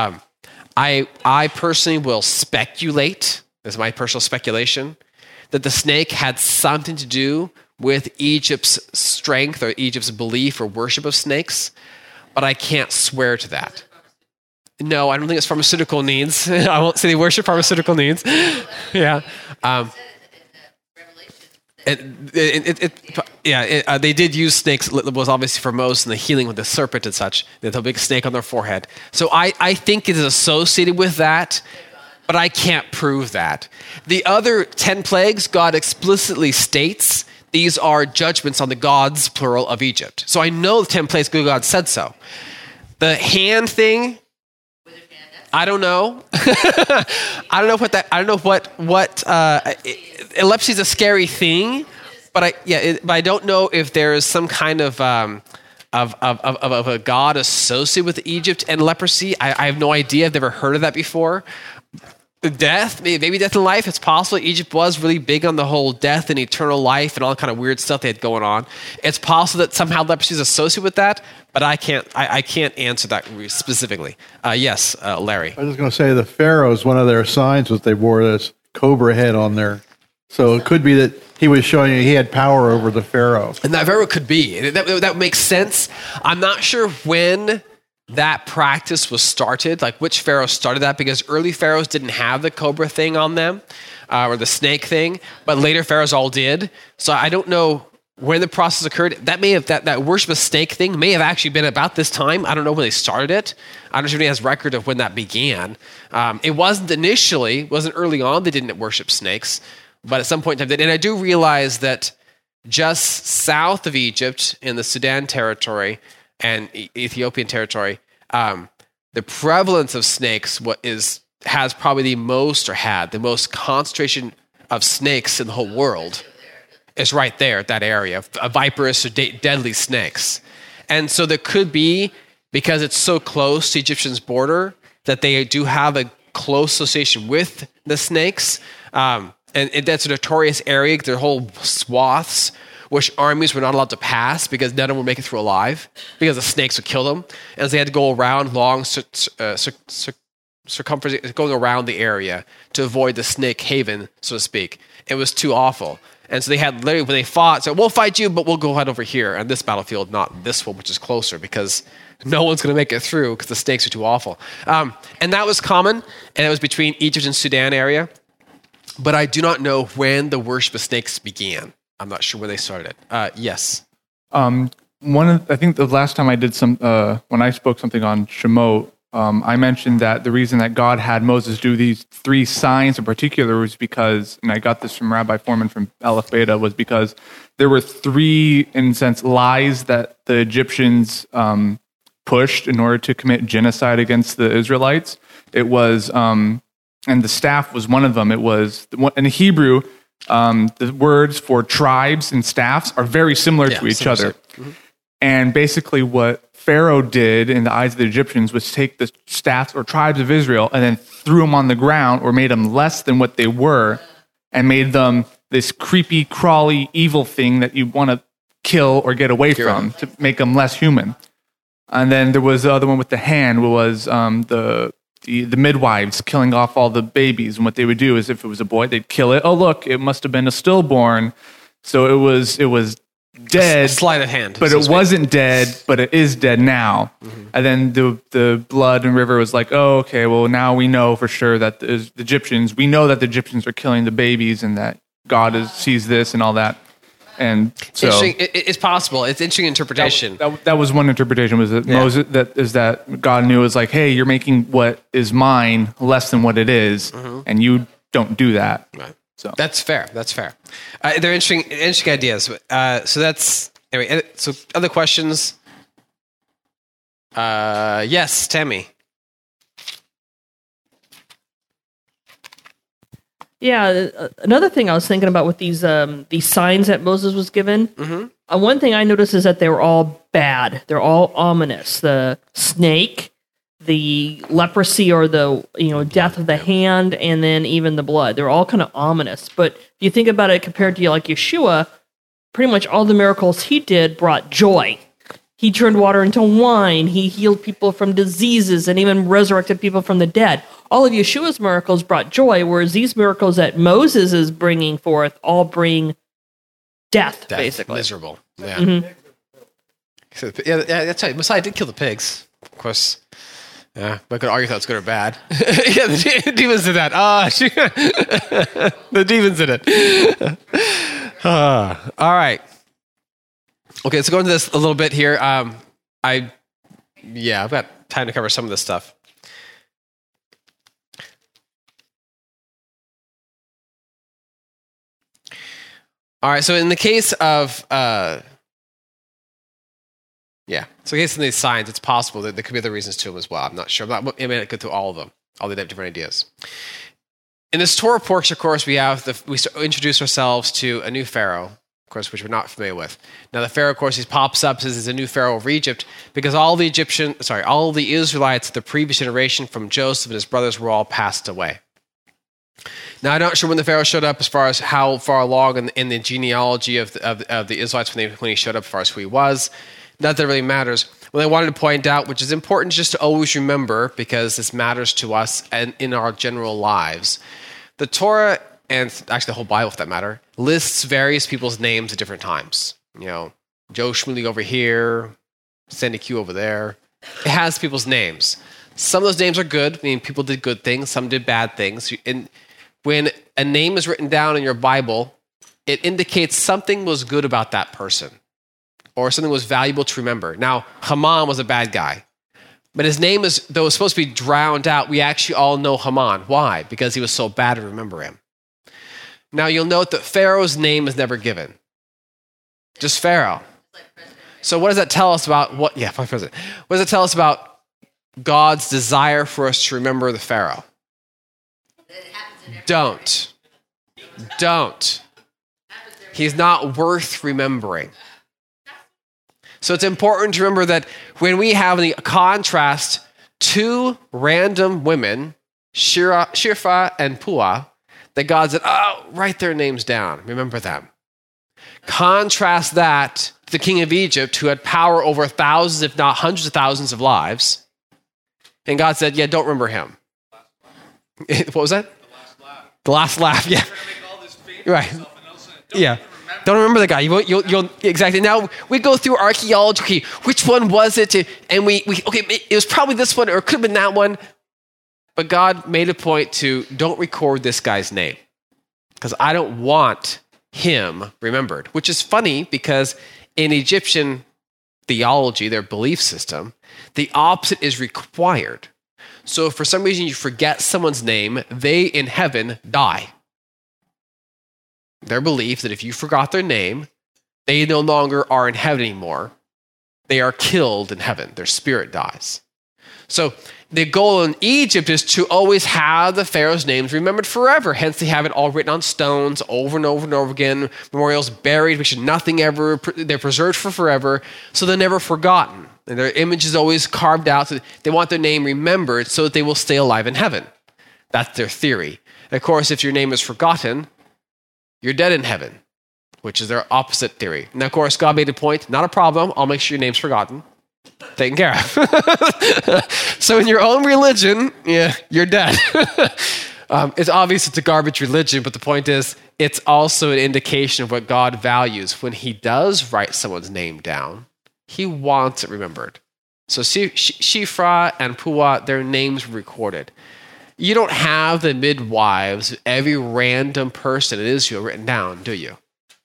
Speaker 2: I personally will speculate, this is my personal speculation, that the snake had something to do with Egypt's strength or Egypt's belief or worship of snakes, but I can't swear to that. No, I don't think it's pharmaceutical needs. I won't say they worship pharmaceutical needs. Yeah. They did use snakes. It was obviously for Moses and the healing with the serpent and such. They had a big snake on their forehead. So I think it is associated with that, but I can't prove that. The other 10 plagues, God explicitly states these are judgments on the gods, plural, of Egypt. So I know the 10 plagues, God said so. The hand thing, I don't know. I don't know what that. I don't know what. Epilepsy is a scary thing, but I don't know if there is some kind of a god associated with Egypt and leprosy. I have no idea. I've never heard of that before. Death, maybe death in life. It's possible. Egypt was really big on the whole death and eternal life and all kind of weird stuff they had going on. It's possible that somehow leprosy is associated with that, but I can't answer that specifically. Yes, Larry.
Speaker 6: I was just going to say the pharaohs, one of their signs was they wore this cobra head on there. So it could be that he was showing you he had power over the pharaoh.
Speaker 2: And that very could be. That makes sense. I'm not sure when that practice was started, like which pharaoh started that, because early pharaohs didn't have the cobra thing on them or the snake thing, but later pharaohs all did. So I don't know when the process occurred. That may have that worship of snake thing may have actually been about this time. I don't know when they started it. I don't know if anybody has record of when that began. It wasn't early on they didn't worship snakes, but at some point in time they did. And I do realize that just south of Egypt in the Sudan territory and Ethiopian territory, the prevalence of snakes has probably the most concentration of snakes in the whole world is right there, that area, of viperous or deadly snakes. And so there could be, because it's so close to Egyptian's border, that they do have a close association with the snakes. And that's a notorious area. There are whole swaths which armies were not allowed to pass because none of them would make it through alive because the snakes would kill them. And so they had to go around long circumference, going around the area to avoid the snake haven, so to speak. It was too awful. And so they had literally, when they fought, said, we'll fight you, but we'll go head over here on this battlefield, not this one, which is closer, because no one's going to make it through because the snakes are too awful. And that was common, and it was between Egypt and Sudan area. But I do not know when the worship of snakes began. I'm not sure when they started. Yes.
Speaker 7: I think the last time I did when I spoke something on Shemot, I mentioned that the reason that God had Moses do these 3 signs in particular was because, and I got this from Rabbi Foreman from Aleph Beta, was because there were 3, in a sense, lies that the Egyptians pushed in order to commit genocide against the Israelites. It was, and the staff was one of them. It was, in Hebrew, the words for tribes and staffs are very similar to each other. Mm-hmm. And basically what Pharaoh did in the eyes of the Egyptians was take the staffs or tribes of Israel and then threw them on the ground or made them less than what they were and made them this creepy, crawly, evil thing that you want to kill or get away from to make them less human. And then there was the other one with the hand, was the midwives killing off all the babies. And what they would do is if it was a boy, they'd kill it. Oh, look, it must have been a stillborn. So it was dead.
Speaker 2: A sleight of hand.
Speaker 7: But it wasn't dead, but it is dead now. Mm-hmm. And then the blood and river was like, oh, okay, well, now we know for sure that the Egyptians are killing the babies and that God sees this and all that. And so
Speaker 2: it's possible. It's interesting interpretation.
Speaker 7: That was one interpretation, was that Moses, that God knew, was like, hey, you're making what is mine less than what it is, and you don't do that.
Speaker 2: Right. So that's fair. They're interesting ideas. So that's anyway. So other questions? Yes, Tammy.
Speaker 8: Yeah, another thing I was thinking about with these signs that Moses was given. Mm-hmm. One thing I noticed is that they were all bad. They're all ominous. The snake, the leprosy, or the death of the hand, and then even the blood. They're all kind of ominous. But if you think about it, compared to like Yeshua, pretty much all the miracles he did brought joy. He turned water into wine. He healed people from diseases and even resurrected people from the dead. All of Yeshua's miracles brought joy, whereas these miracles that Moses is bringing forth all bring death basically.
Speaker 2: Miserable. Yeah. Mm-hmm. So, yeah, that's right. Messiah did kill the pigs. Of course. Yeah, but I could argue if that was good or bad. Yeah, the demons did that. The demons did it. All right. Okay, let's go into this a little bit here. I've got time to cover some of this stuff. All right, so in the case of, in these signs, it's possible that there could be other reasons to them as well. I'm not sure. I may not go through all of them. All the different ideas. In this Torah portion, of course, we introduce ourselves to a new Pharaoh, of course, which we're not familiar with. Now, the Pharaoh, of course, he pops up, says he's a new Pharaoh over Egypt, because all the Israelites of the previous generation from Joseph and his brothers were all passed away. Now, I'm not sure when the Pharaoh showed up as far as how far along in the genealogy of the Israelites when he showed up as far as who he was. Not that it really matters. What I wanted to point out, which is important just to always remember, because this matters to us and in our general lives, the Torah, and actually the whole Bible for that matter, lists various people's names at different times. Joe Shmuley over here, Sandy Q over there. It has people's names. Some of those names are good. I mean, people did good things. Some did bad things. And when a name is written down in your Bible, it indicates something was good about that person or something was valuable to remember. Now, Haman was a bad guy, but his name is, though it's supposed to be drowned out, we actually all know Haman. Why? Because he was so bad to remember him. Now, you'll note that Pharaoh's name is never given. Just Pharaoh. So what does that tell us about Vice President. What does it tell us about God's desire for us to remember the Pharaoh? Don't. He's not worth remembering. So it's important to remember that when we have the contrast two random women, Shirfa and Puah, that God said, write their names down. Remember them. Contrast that to the king of Egypt, who had power over thousands, if not hundreds of thousands of lives. And God said, don't remember him. What was that? The last laugh, yeah. Right. Yeah. Don't remember the guy. You'll exactly. Now we go through archaeology. Okay, which one was it? And we it was probably this one, or it could have been that one. But God made a point to don't record this guy's name because I don't want him remembered. Which is funny because in Egyptian theology, their belief system, the opposite is required. So if for some reason you forget someone's name, they in heaven die. Their belief that if you forgot their name, they no longer are in heaven anymore. they are killed in heaven. Their spirit dies. So the goal in Egypt is to always have the Pharaoh's names remembered forever. Hence, they have it all written on stones over and over and over again. Memorials buried, which nothing ever, they're preserved for forever. So they're never forgotten. And their image is always carved out. So they want their name remembered so that they will stay alive in heaven. That's their theory. And of course, if your name is forgotten, you're dead in heaven, which is their opposite theory. And of course, God made a point, not a problem. I'll make sure your name's forgotten. Taken care of. So in your own religion, yeah, you're dead. It's obvious it's a garbage religion, but the point is, it's also an indication of what God values. When he does write someone's name down, he wants it remembered. So Shiphrah and Puah, their names were recorded. You don't have the midwives, every random person in Israel written down, do you?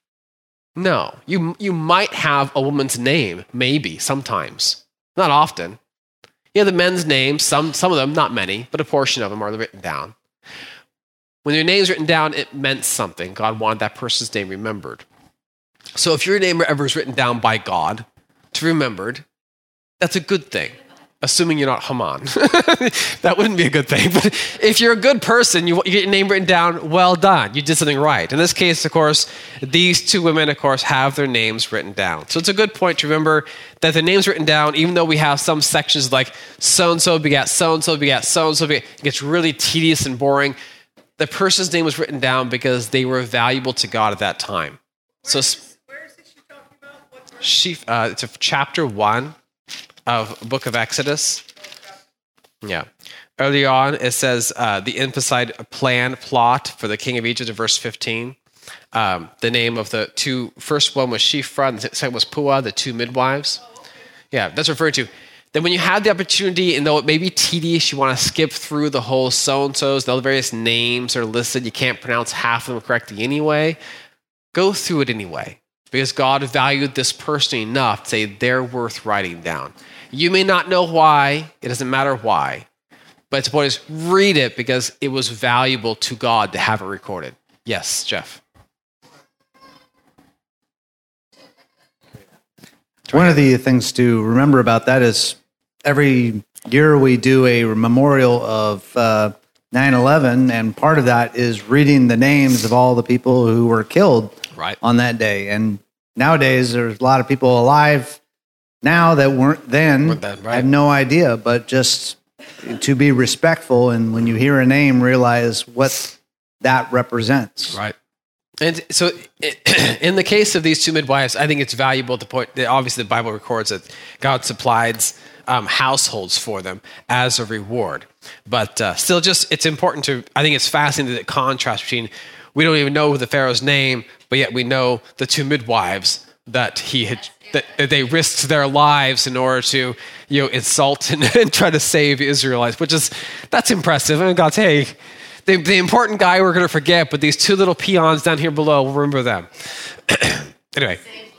Speaker 2: No. You might have a woman's name, maybe, sometimes. Not often. You have the men's names, some of them, not many, but a portion of them are written down. When your name's written down, it meant something. God wanted that person's name remembered. So if your name ever is written down by God to be remembered, that's a good thing. Assuming you're not Haman. That wouldn't be a good thing. But if you're a good person, you get your name written down, well done. You did something right. In this case, of course, these two women, of course, have their names written down. So it's a good point to remember that the name's written down, even though we have some sections like so-and-so begat so-and-so begat so-and-so begat. It gets really tedious and boring. The person's name was written down because they were valuable to God at that time.
Speaker 5: Where is this you talking about? What verse?
Speaker 2: It's a chapter 1 of book of Exodus. Yeah. Early on, it says the emphasized plot for the king of Egypt in verse 15. The name of the two, first one was Shiphrah, and the second was Puah, the two midwives. Yeah, that's referred to. Then when you have the opportunity, and though it may be tedious, you want to skip through the whole so-and-sos, all the various names are listed, you can't pronounce half of them correctly anyway, go through it anyway. Because God valued this person enough to say they're worth writing down. You may not know why. It doesn't matter why. But the point is, read it because it was valuable to God to have it recorded. Yes, Jeff.
Speaker 1: One of the things to remember about that is every year we do a memorial of 9/11, and part of that is reading the names of all the people who were killed on that day. And nowadays, there's a lot of people alive now that weren't then, had no idea, but just to be respectful, and when you hear a name, realize what that represents.
Speaker 2: Right. And so in the case of these two midwives, I think it's valuable to point that obviously the Bible records that God supplied households for them as a reward. But still just, it's important to, I think it's fascinating the contrast between, we don't even know the Pharaoh's name, but yet we know the two midwives that he had, that they risked their lives in order to, insult and try to save the Israelites, that's impressive. And God's, hey, the important guy we're going to forget, but these two little peons down here below, we'll remember them. Anyway,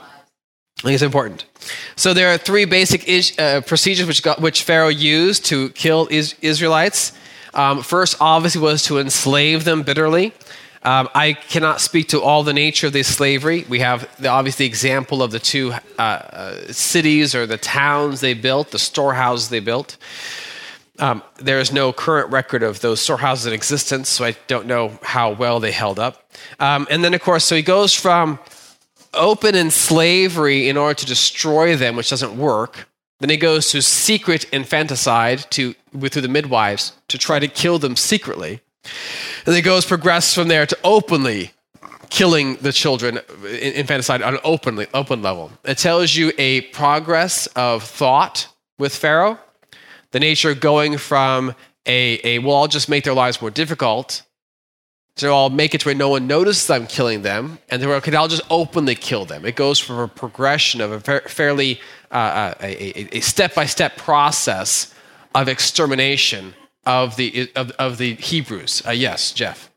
Speaker 2: I think it's important. So there are three basic procedures which Pharaoh used to kill Israelites. First, obviously, was to enslave them bitterly. I cannot speak to all the nature of this slavery. We have obviously the example of the two cities or the towns they built, the storehouses they built. There is no current record of those storehouses in existence, so I don't know how well they held up. And then, of course, so he goes from open in slavery in order to destroy them, which doesn't work. Then he goes to secret infanticide through the midwives to try to kill them secretly. And then he progresses from there to openly killing the children, infanticide on an open level. It tells you a progress of thought with Pharaoh, the nature of going from well, I'll just make their lives more difficult, so I'll make it to where no one notices I'm killing them, and then, okay, I'll just openly kill them. It goes from a progression of a fairly a step-by-step process of extermination of the Hebrews. Yes, Jeff.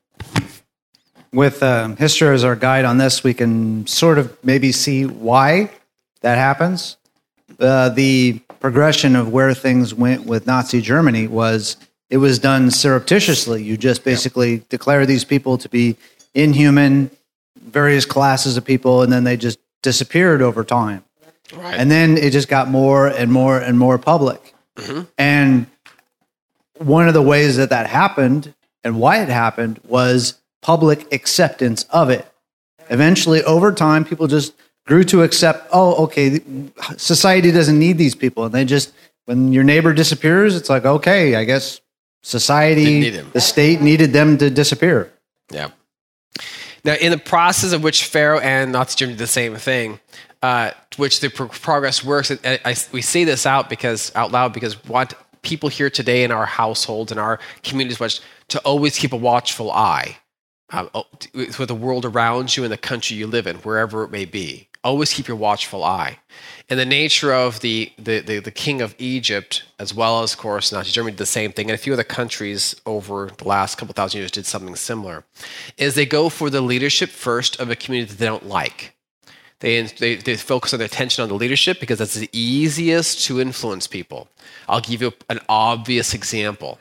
Speaker 1: With history as our guide on this, we can sort of maybe see why that happens. The progression of where things went with Nazi Germany it was done surreptitiously. You just basically declare these people to be inhuman, various classes of people, and then they just disappeared over time.
Speaker 2: Right.
Speaker 9: And then it just got more and more and more public. And one of the ways that happened and why it happened was public acceptance of it. Eventually, over time, people just grew to accept, oh, okay, society doesn't need these people. And they just, when your neighbor disappears, it's like, okay, I guess society, the state needed them to disappear.
Speaker 2: Yeah. Now, in the process of which Pharaoh and Nazi Germany did the same thing, which the progress works, we say this out loud because what people here today in our households and our communities watch to always keep a watchful eye with the world around you and the country you live in, wherever it may be. Always keep your watchful eye. And the nature of the king of Egypt, as well as, of course, Nazi Germany did the same thing, and a few other countries over the last couple thousand years did something similar, is they go for the leadership first of a community that they don't like. They focus on their attention on the leadership because that's the easiest to influence people. I'll give you an obvious example.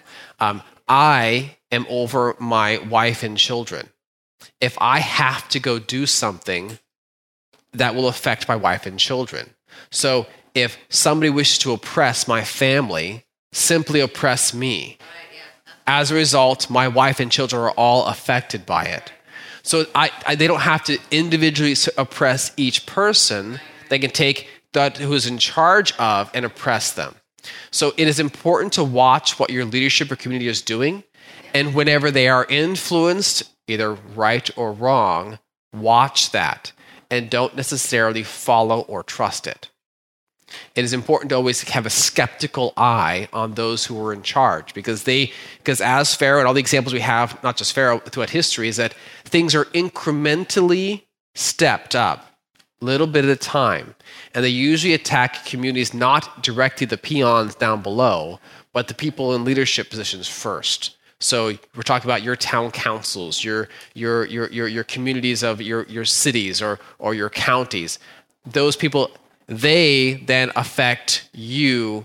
Speaker 2: I am over my wife and children. If I have to go do something, that will affect my wife and children. So if somebody wishes to oppress my family, simply oppress me. As a result, my wife and children are all affected by it. So they don't have to individually oppress each person. They can take that who's in charge of and oppress them. So it is important to watch what your leadership or community is doing. And whenever they are influenced, either right or wrong, watch that and don't necessarily follow or trust it. It is important to always have a skeptical eye on those who are in charge because as Pharaoh and all the examples we have, not just Pharaoh, throughout history, is that things are incrementally stepped up, little bit at a time. And they usually attack communities, not directly the peons down below, but the people in leadership positions first. So we're talking about your town councils, your communities of your cities or your counties. Those people, they then affect you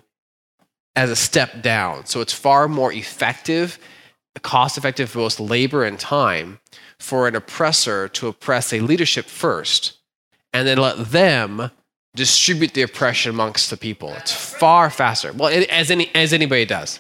Speaker 2: as a step down. So it's far more effective, cost-effective for both labor and time for an oppressor to oppress a leadership first and then let them distribute the oppression amongst the people. It's far faster. Well, as anybody does.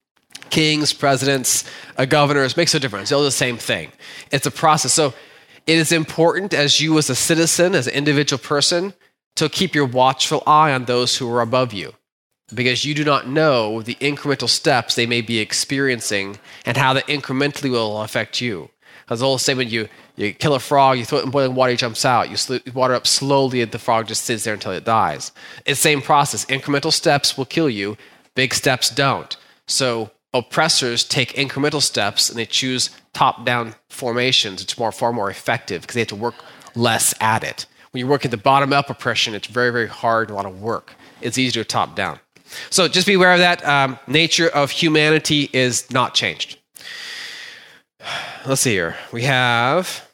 Speaker 2: Kings, presidents, governors, makes no difference. They're all the same thing. It's a process. So it is important as you as a citizen, as an individual person, to keep your watchful eye on those who are above you because you do not know the incremental steps they may be experiencing and how that incrementally will affect you. As the old saying, when you kill a frog, you throw it in boiling water, it jumps out. You water up slowly and the frog just sits there until it dies. It's the same process. Incremental steps will kill you. Big steps don't. So oppressors take incremental steps and they choose top-down formations. It's far more effective because they have to work less at it. When you work at the bottom-up oppression, it's very, very hard and a lot of work. It's easier top-down. So just be aware of that. Nature of humanity is not changed. Let's see here. We have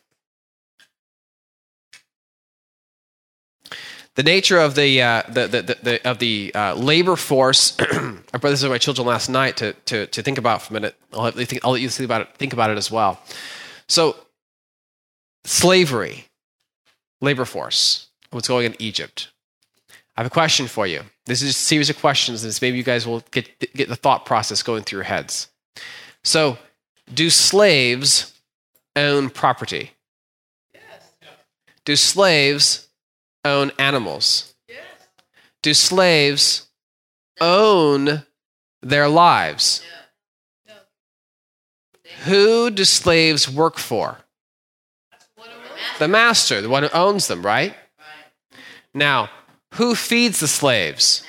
Speaker 2: the nature of the labor force. I brought this to my children last night to think about for a minute. I'll let you think about it as well. So, slavery, labor force, what's going on in Egypt. I have a question for you. This is a series of questions, and maybe you guys will get the thought process going through your heads. So, do slaves own property? Yes. Do slaves own animals? Yes. Do slaves own their lives? Yeah. No. Who do slaves work for? The master, the one who owns them, right? Now, who feeds the slaves?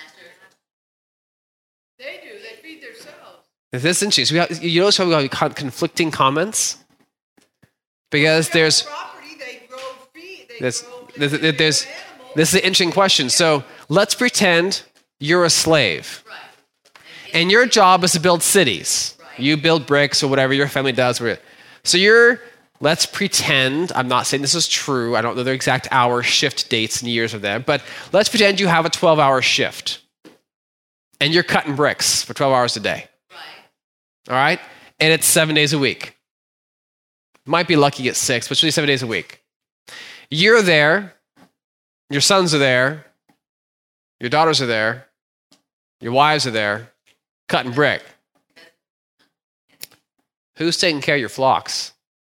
Speaker 5: They do. They feed themselves.
Speaker 2: This is interesting. So you notice how we have conflicting comments? Because there's
Speaker 5: property, they grow feed.
Speaker 2: this is an interesting question. So let's pretend you're a slave. And your job is to build cities. You build bricks or whatever your family does. So let's pretend, I'm not saying this is true. I don't know the exact hour, shift dates and years of them. But let's pretend you have a 12-hour shift. And you're cutting bricks for 12 hours a day. All right? And it's 7 days a week. Might be lucky at 6, but it's really 7 days a week. You're there. Your sons are there. Your daughters are there. Your wives are there, cutting brick. Who's taking care of your flocks?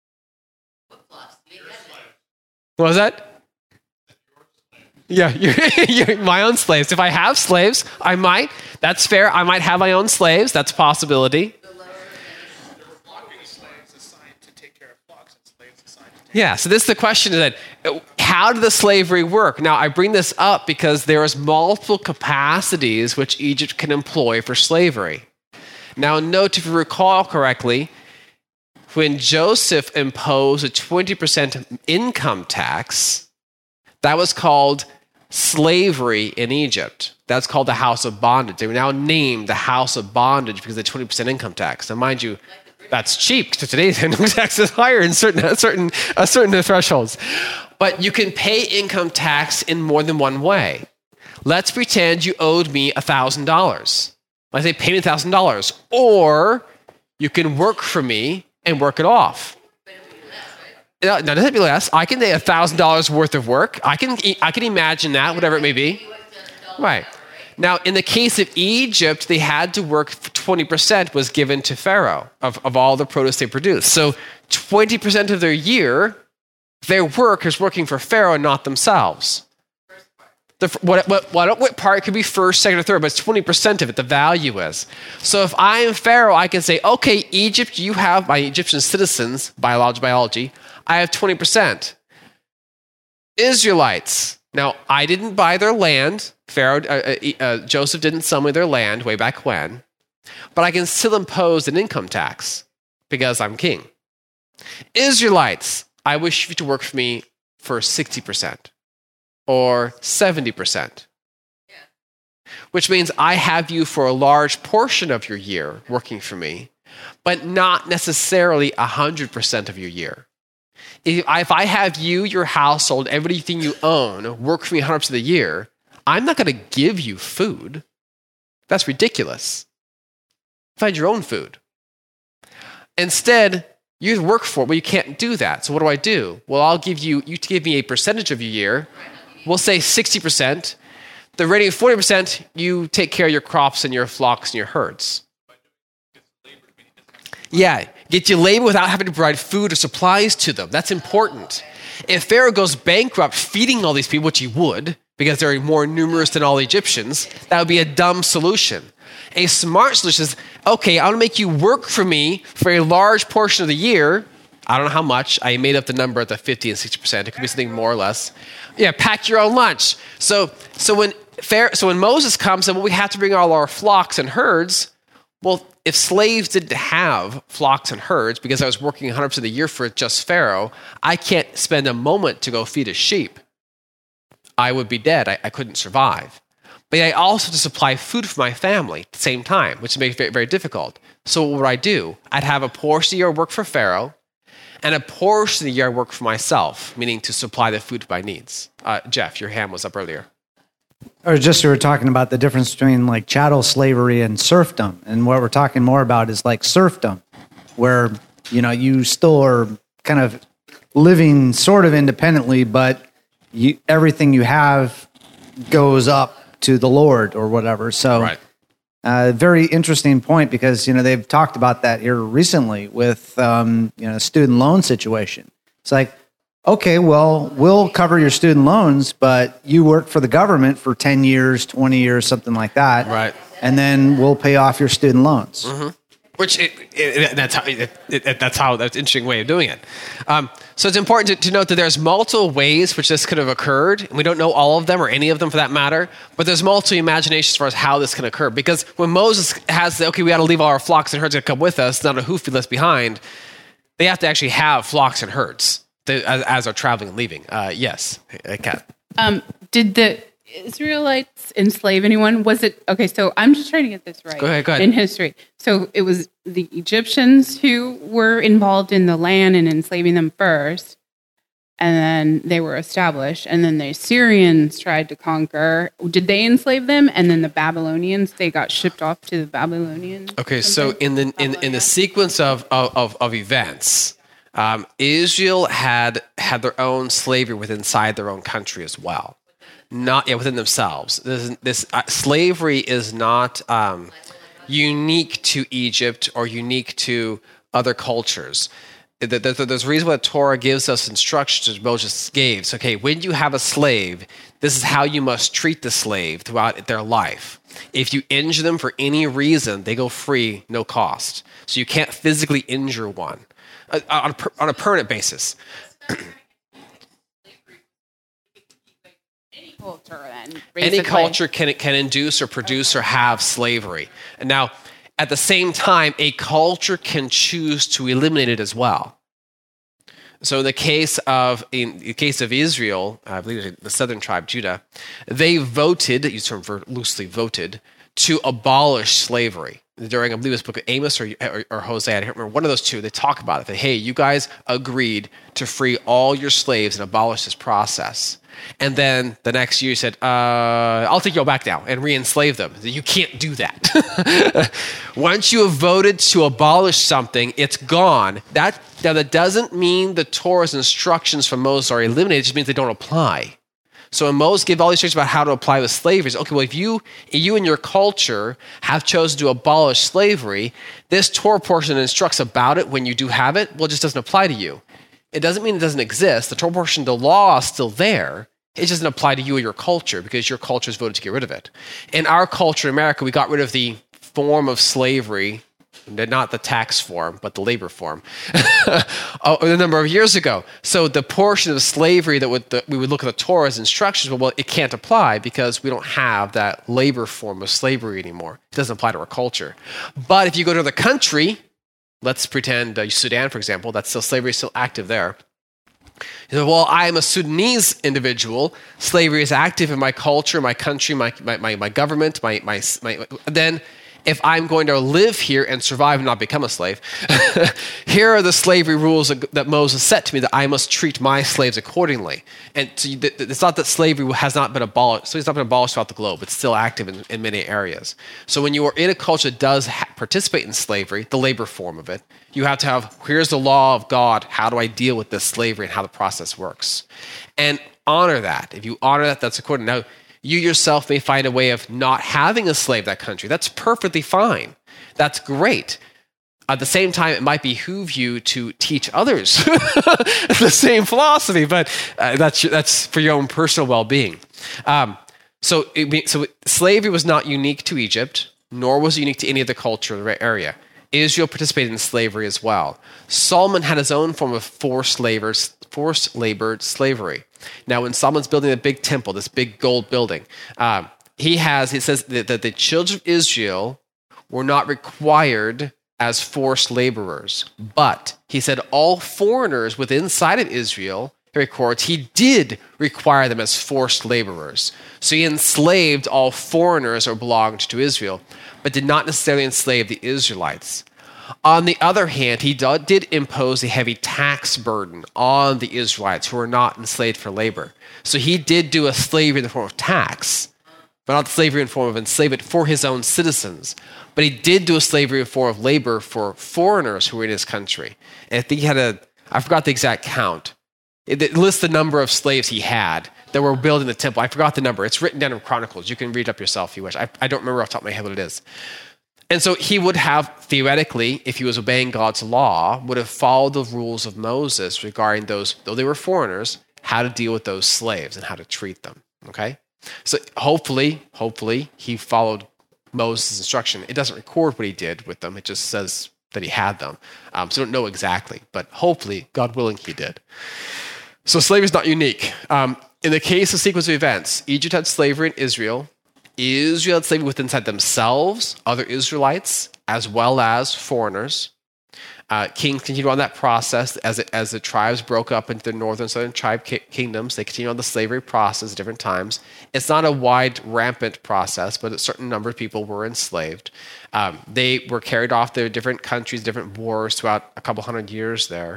Speaker 2: What was that? Yeah, you're my own slaves. If I have slaves, I might. That's fair. I might have my own slaves. That's a possibility. Yeah, so this is the question, is that how did the slavery work? Now, I bring this up because there is multiple capacities which Egypt can employ for slavery. Now, note, if you recall correctly, when Joseph imposed a 20% income tax, that was called slavery in Egypt. That's called the house of bondage. They were now named the house of bondage because of the 20% income tax. Now, mind you, that's cheap. Today's income tax is higher in certain thresholds. But you can pay income tax in more than one way. Let's pretend you owed me $1,000. I say pay me $1,000. Or you can work for me and work it off. Now, doesn't it be less? I can pay $1,000 worth of work. I can imagine that, whatever it may be. Right. Now, in the case of Egypt, they had to work, 20% was given to Pharaoh of all the produce they produced. So 20% of their year, their work is working for Pharaoh and not themselves. What part could be first, second, or third, but it's 20% of it, the value is. So if I am Pharaoh, I can say, okay, Egypt, you have, my Egyptian citizens, biology, I have 20%. Israelites, now I didn't buy their land. Joseph didn't sell me their land way back when, but I can still impose an income tax because I'm king. Israelites, I wish you to work for me for 60% or 70%, which means I have you for a large portion of your year working for me, but not necessarily 100% of your year. If I have you, your household, everything you own, work for me 100% of the year, I'm not going to give you food. That's ridiculous. Find your own food. Instead, you work for it, but you can't do that. So what do? Well, I'll give you give me a percentage of your year. We'll say 60%. The remaining 40%, you take care of your crops and your flocks and your herds. Yeah, get you labor without having to provide food or supplies to them. That's important. If Pharaoh goes bankrupt feeding all these people, which he would, because they're more numerous than all the Egyptians, that would be a dumb solution. A smart solution is, okay, I'm going to make you work for me for a large portion of the year. I don't know how much. I made up the number at the 50 and 60%. It could be something more or less. Yeah, pack your own lunch. So when Moses comes and we have to bring all our flocks and herds, well, if slaves didn't have flocks and herds because I was working 100% of the year for just Pharaoh, I can't spend a moment to go feed a sheep. I would be dead. I couldn't survive. But I also had to supply food for my family at the same time, which makes it very, very difficult. So what would I do? I'd have a portion of the year I work for Pharaoh and a portion of the year I work for myself, meaning to supply the food to my needs. Jeff, your hand was up earlier.
Speaker 9: Or just we were talking about the difference between like chattel slavery and serfdom. And what we're talking more about is like serfdom, where, you still are kind of living sort of independently, but everything you have goes up to the Lord or whatever. So right. Very interesting point because, they've talked about that here recently with, student loan situation. It's like, okay, well, we'll cover your student loans, but you work for the government for 10 years, 20 years, something like that.
Speaker 2: Right.
Speaker 9: And then we'll pay off your student loans.
Speaker 2: Mm-hmm. That's an interesting way of doing it. So it's important to note that there's multiple ways which this could have occurred. And we don't know all of them or any of them for that matter, but there's multiple imaginations as far as how this can occur. Because when Moses has, we got to leave all our flocks and herds to come with us, not a hoofy left behind, they have to actually have flocks and herds as they're traveling and leaving. Yes, Kat.
Speaker 10: Did the Israelites enslave anyone? Was it okay? So I'm just trying to get this right.
Speaker 2: Go ahead.
Speaker 10: In history, so it was the Egyptians who were involved in the land and enslaving them first, and then they were established, and then the Assyrians tried to conquer. Did they enslave them? And then the Babylonians, they got shipped off to the Babylonians.
Speaker 2: Okay, so in the sequence of events, Israel had their own slavery inside their own country as well. not within themselves. Slavery is not unique to Egypt or unique to other cultures. There's a reason why the Torah gives us instructions Moses gave. So, okay, when you have a slave, this is how you must treat the slave throughout their life. If you injure them for any reason, they go free, no cost. So you can't physically injure one on a permanent basis.
Speaker 10: Culture, then,
Speaker 2: any culture can induce or produce or have slavery. And now, at the same time, a culture can choose to eliminate it as well. So in the case of Israel, I believe the southern tribe, Judah, they voted, use the term loosely, voted, to abolish slavery. During, I believe it was the book of Amos or Hosea, I don't remember, one of those two, they talk about it. That, hey, you guys agreed to free all your slaves and abolish this process. And then the next year you said, I'll take you all back now and re-enslave them. You can't do that. Once you have voted to abolish something, it's gone. Now that doesn't mean the Torah's instructions from Moses are eliminated. It just means they don't apply. So when Moses gave all these instructions about how to apply with slavery, it's, okay, well, if you and your culture have chosen to abolish slavery, this Torah portion instructs about it when you do have it, well, it just doesn't apply to you. It doesn't mean it doesn't exist. The Torah portion, the law is still there. It just doesn't apply to you or your culture because your culture has voted to get rid of it. In our culture in America, we got rid of the form of slavery, not the tax form, but the labor form, a number of years ago. So the portion of slavery that we would look at the Torah's instructions, well, it can't apply because we don't have that labor form of slavery anymore. It doesn't apply to our culture. But if you go to the country, let's pretend Sudan, for example, slavery is still active there. You know, well, I am a Sudanese individual. Slavery is active in my culture, my country, my government, then if I'm going to live here and survive and not become a slave, here are the slavery rules that Moses set to me that I must treat my slaves accordingly. And so it's not that slavery has not been abolished. So it's not been abolished throughout the globe. It's still active in many areas. So when you are in a culture that does participate in slavery, the labor form of it, you have to have, here's the law of God. How do I deal with this slavery and how the process works? And honor that. If you honor that, that's according. Now, you yourself may find a way of not having a slave in that country. That's perfectly fine. That's great. At the same time, it might behoove you to teach others the same philosophy, but that's for your own personal well-being. So slavery was not unique to Egypt, nor was it unique to any other culture in the area. Israel participated in slavery as well. Solomon had his own form of forced labored slavery. Now, when Solomon's building a big temple, this big gold building, he says that the children of Israel were not required as forced laborers, but he said all foreigners within inside of Israel, he records, he did require them as forced laborers. So he enslaved all foreigners who belonged to Israel, but did not necessarily enslave the Israelites. On the other hand, he did impose a heavy tax burden on the Israelites who were not enslaved for labor. So he did do a slavery in the form of tax, but not slavery in the form of enslavement for his own citizens. But he did do a slavery in the form of labor for foreigners who were in his country. And I think he had I forgot the exact count. It lists the number of slaves he had that were building the temple. I forgot the number. It's written down in Chronicles. You can read it up yourself if you wish. I don't remember off the top of my head what it is. And so he would have, theoretically, if he was obeying God's law, would have followed the rules of Moses regarding those, though they were foreigners, how to deal with those slaves and how to treat them. Okay? So hopefully, he followed Moses' instruction. It doesn't record what he did with them. It just says that he had them. So we don't know exactly, but hopefully, God willing, he did. So slavery is not unique. In the case of sequence of events, Egypt had slavery in Israel. Israel had slavery within inside themselves, other Israelites, as well as foreigners. Kings continued on that process as the tribes broke up into the northern and southern tribe kingdoms. They continued on the slavery process at different times. It's not a wide, rampant process, but a certain number of people were enslaved. They were carried off to different countries, different wars throughout a couple hundred years there.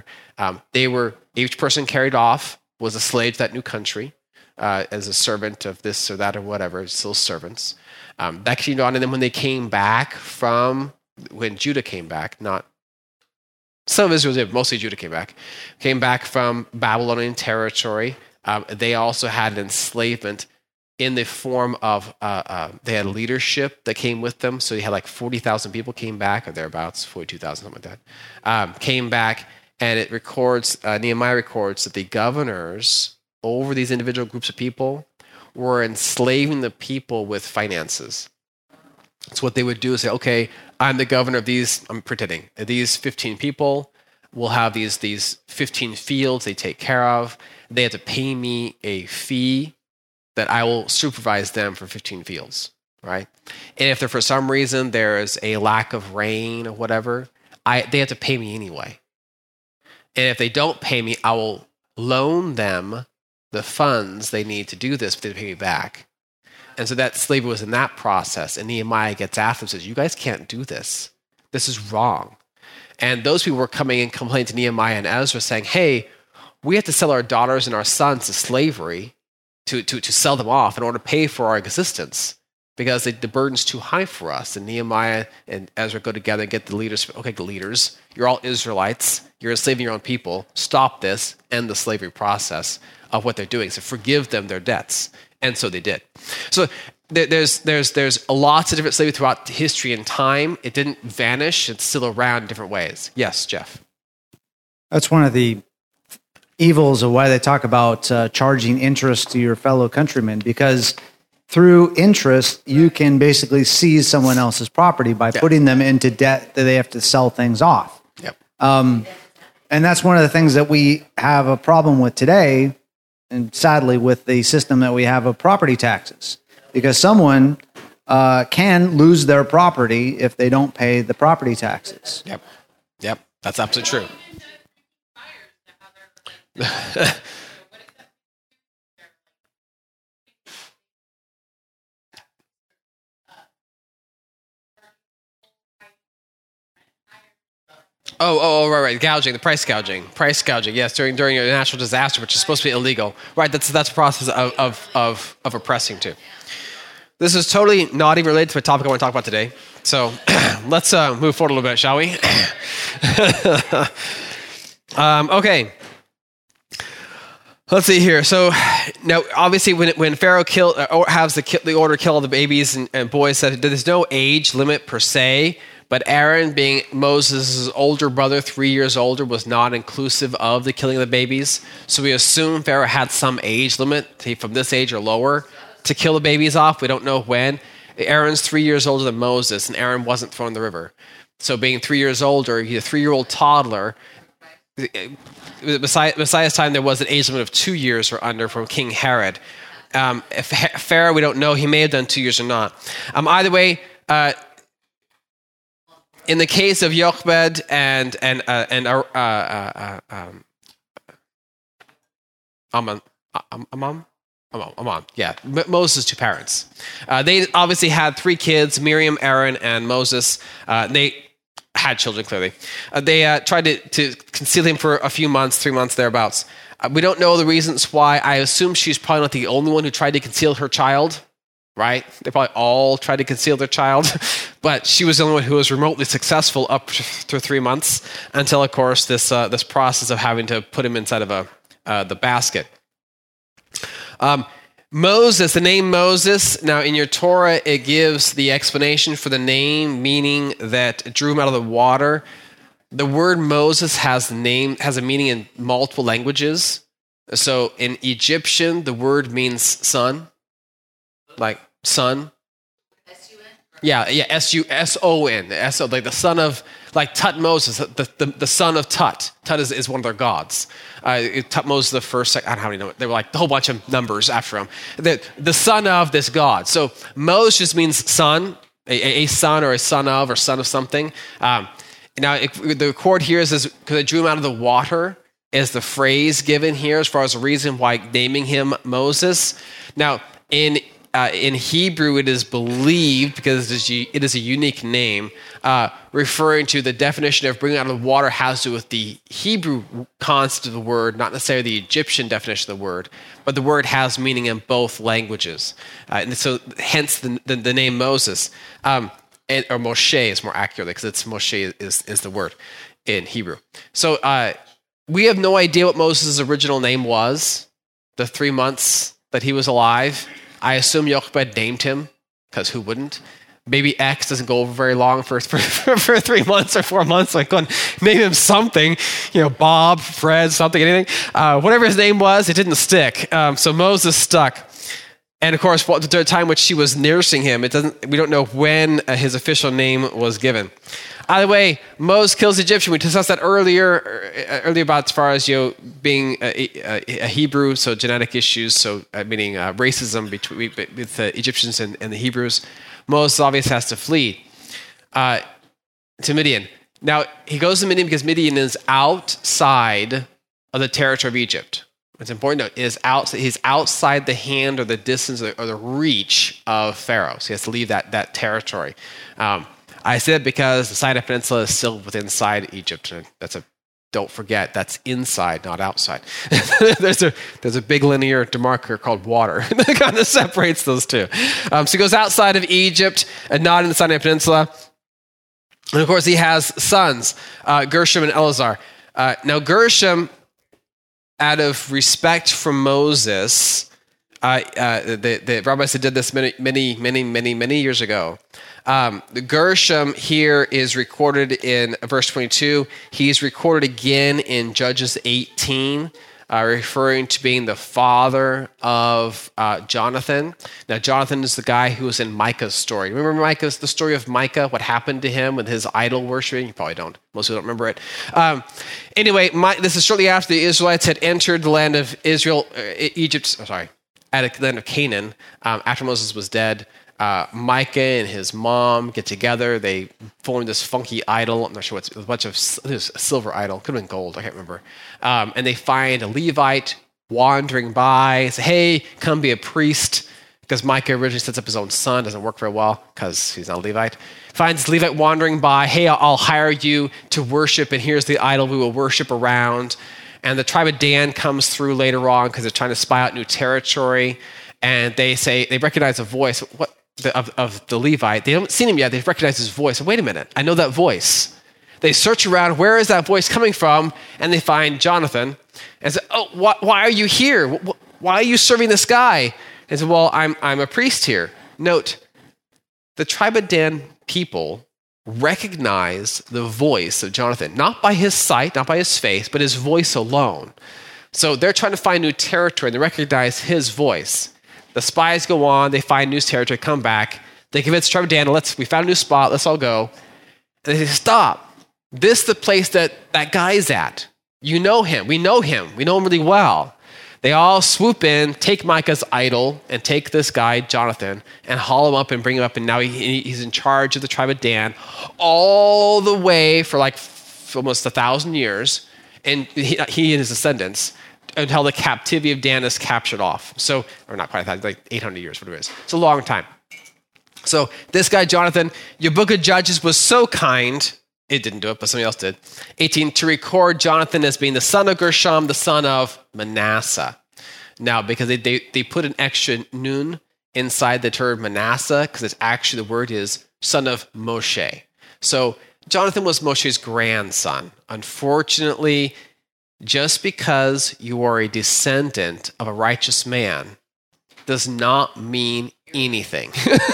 Speaker 2: Each person carried off was a slave to that new country. As a servant of this or that or whatever, still servants. That continued on, and then when they came back when Judah came back, not some of Israel did, mostly Judah came back from Babylonian territory. They also had an enslavement in the form of they had leadership that came with them. So you had like 40,000 people came back, or thereabouts, 42,000, something like that, came back, and it records, Nehemiah records that the governors over these individual groups of people were enslaving the people with finances. So what they would do is say, okay, I'm the governor of these, I'm pretending, these 15 people will have these 15 fields they take care of. They have to pay me a fee that I will supervise them for 15 fields, right? And if there, for some reason, there is a lack of rain or whatever, they have to pay me anyway. And if they don't pay me, I will loan them the funds they need to do this, but they pay me back. And so that slavery was in that process. And Nehemiah gets after them and says, you guys can't do this. This is wrong. And those people were coming and complaining to Nehemiah and Ezra saying, hey, we have to sell our daughters and our sons to slavery to sell them off in order to pay for our existence because the burden's too high for us. And Nehemiah and Ezra go together and get the leaders. Okay, the leaders, you're all Israelites. You're enslaving your own people. Stop this. End the slavery process of what they're doing. So forgive them their debts. And so they did. So there's lots of different slavery throughout history and time. It didn't vanish. It's still around in different ways. Yes, Jeff.
Speaker 9: That's one of the evils of why they talk about charging interest to your fellow countrymen, because through interest, you can basically seize someone else's property by putting them into debt that they have to sell things off.
Speaker 2: Yep.
Speaker 9: And that's one of the things that we have a problem with today, and sadly with the system that we have of property taxes, because someone can lose their property if they don't pay the property taxes.
Speaker 2: Yep. That's absolutely true. Right. Gouging, the price gouging. Yes, during a natural disaster, which is supposed to be illegal. Right, that's a process of oppressing too. This is totally not even related to the topic I want to talk about today. So let's move forward a little bit, shall we? Okay. Let's see here. So now, obviously, when Pharaoh has the order to kill all the babies and boys, said there's no age limit per se, but Aaron, being Moses' older brother, 3 years older, was not inclusive of the killing of the babies. So we assume Pharaoh had some age limit, from this age or lower, to kill the babies off. We don't know when. Aaron's 3 years older than Moses, and Aaron wasn't thrown in the river. So being 3 years older, he's a 3-year-old toddler. Messiah's time, there was an age limit of 2 years or under from King Herod. Pharaoh, we don't know. He may have done 2 years or not. Either way, in the case of Jochebed and Amon, Moses' two parents. They obviously had 3 kids, Miriam, Aaron, and Moses. They had children, clearly. They tried to conceal him for a few months, 3 months, thereabouts. We don't know the reasons why. I assume she's probably not the only one who tried to conceal her child, right? They probably all tried to conceal their child, but she was the only one who was remotely successful up to 3 months until, of course, this process of having to put him inside of the basket. Moses, the name Moses, now in your Torah, it gives the explanation for the name, meaning that drew him out of the water. The word Moses has a meaning in multiple languages. So in Egyptian, the word means son, like son. S-U-N? Yeah, S-U-S-O-N, like the son of, like Tutmosis, the son of Tut. Tut is one of their gods. Tutmosis the first, I don't know how many know it. They were like a whole bunch of numbers after him. The son of this god. So Moses just means son, a son or a son of something. Now the record here is because it drew him out of the water is the phrase given here as far as the reason why naming him Moses. Now in Hebrew, it is believed, because it is a unique name, referring to the definition of bringing out of the water has to do with the Hebrew concept of the word, not necessarily the Egyptian definition of the word, but the word has meaning in both languages. And so hence the name Moses, or Moshe is more accurately, because it's Moshe is the word in Hebrew. So we have no idea what Moses' original name was, the 3 months that he was alive. I assume Jochebed named him, because who wouldn't? Baby X doesn't go over very long for 3 months or 4 months. Like, name him something, Bob, Fred, something, anything. Whatever his name was, it didn't stick. So Moses stuck. And of course, the time which she was nursing him, we don't know when his official name was given. Either way, Moses kills the Egyptian. We discussed that earlier about as far as being a Hebrew, so genetic issues, so meaning racism with the Egyptians and the Hebrews. Moses obviously has to flee to Midian. Now, he goes to Midian because Midian is outside of the territory of Egypt. It's important to note, he's outside the hand or the distance or the reach of Pharaoh. So he has to leave that territory. I say that because the Sinai Peninsula is still inside Egypt. And don't forget, that's inside, not outside. there's a big linear demarker called water that kind of separates those two. So he goes outside of Egypt and not in the Sinai Peninsula. And of course, he has sons, Gershom and Eleazar. Now, Gershom, out of respect for Moses, the rabbis did this many years ago. The Gershom here is recorded in verse 22. He's recorded again in Judges 18, referring to being the father of Jonathan. Now, Jonathan is the guy who was in Micah's story. Remember the story of Micah, what happened to him with his idol worshiping? You probably don't. Most people don't remember it. Anyway, this is shortly after the Israelites had entered the land of at the land of Canaan, after Moses was dead. Micah and his mom get together. They form this funky idol. I'm not sure a bunch of a silver idol. Could have been gold. I can't remember. And they find a Levite wandering by. Say, hey, come be a priest. Because Micah originally sets up his own son. Doesn't work very well because he's not a Levite. Finds this Levite wandering by. Hey, I'll hire you to worship. And here's the idol we will worship around. And the tribe of Dan comes through later on because they're trying to spy out new territory. And they recognize a voice of the Levite. They haven't seen him yet. They've recognized his voice. Wait a minute. I know that voice. They search around. Where is that voice coming from? And they find Jonathan. And say, oh, why are you here? Why are you serving this guy? And say, well, I'm a priest here. Note, the tribe of Dan people recognize the voice of Jonathan, not by his sight, not by his face, but his voice alone. So they're trying to find new territory, and they recognize his voice. The spies go on, they find new territory, come back. They convince the tribe of Dan, we found a new spot, let's all go. And they say, stop. This is the place that guy's at. You know him. We know him really well. They all swoop in, take Micah's idol, and take this guy, Jonathan, and haul him up and bring him up. And now he's in charge of the tribe of Dan all the way for almost 1,000 years. And he and his descendants until the captivity of Dan is captured off. So, or not quite 1,000, like 800 years, whatever it is. It's a long time. So this guy, Jonathan, your book of Judges was so kind. It didn't do it, but somebody else did. 18, to record Jonathan as being the son of Gershom, the son of Manasseh. Now, because they put an extra nun inside the term Manasseh, because it's actually the word is son of Moshe. So Jonathan was Moshe's grandson. Unfortunately, just because you are a descendant of a righteous man does not mean anything.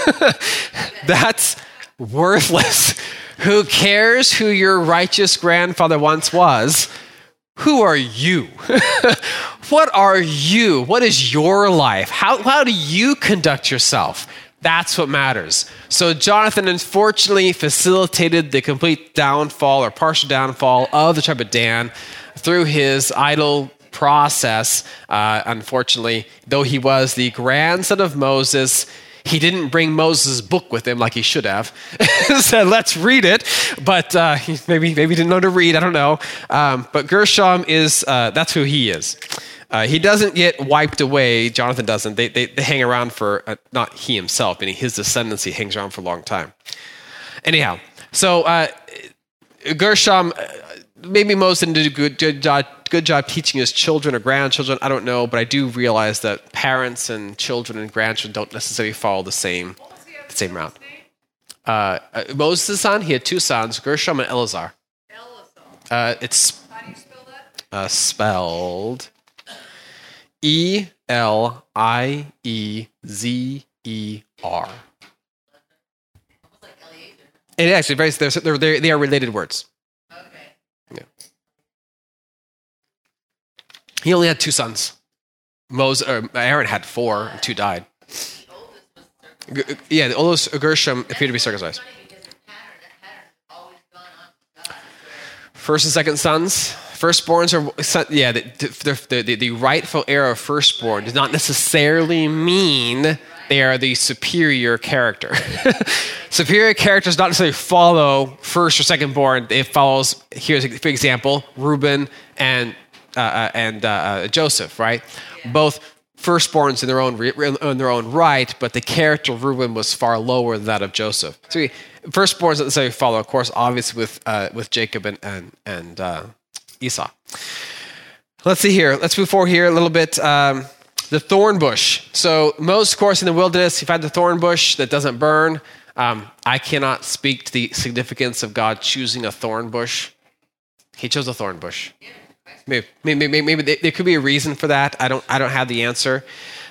Speaker 2: That's worthless. Who cares who your righteous grandfather once was? Who are you? What are you? What is your life? How do you conduct yourself? That's what matters. So Jonathan unfortunately facilitated the complete downfall or partial downfall of the tribe of Dan through his idol process. Unfortunately, though he was the grandson of Moses, he didn't bring Moses' book with him like he should have. Said, let's read it. But he maybe didn't know to read. I don't know. But Gershom is, that's who he is. He doesn't get wiped away. Jonathan doesn't. They hang around for, not he himself, meaning his descendants, he hangs around for a long time. Anyhow, so Gershom, maybe Moses didn't do a good job teaching his children or grandchildren. I don't know, but I do realize that parents and children and grandchildren don't necessarily follow the same route. Moses' son, he had two sons, Gershom and Eleazar. It's
Speaker 5: How do you spell that?
Speaker 2: Spelled E-L-E-Z-A-R. Eliezer. And actually, they are related words.
Speaker 3: Okay.
Speaker 2: Yeah. He only had 2 sons. Aaron had 4, and 2 died. Yeah, the oldest Gershom appeared to be circumcised. First and second sons, firstborns are the rightful heir of firstborn does not necessarily mean they are the superior character. Superior character does not necessarily follow first or secondborn. It follows, here's for example, Reuben and Joseph, right? Both firstborns in their own right, but the character of Reuben was far lower than that of Joseph. So firstborns don't necessarily follow, of course, obviously with Jacob and Esau. Let's see here. Let's move forward here a little bit. The thorn bush. So Moses, of course, in the wilderness, he found the thorn bush that doesn't burn. I cannot speak to the significance of God choosing a thorn bush. He chose a thorn bush. Maybe there could be a reason for that. I don't have the answer.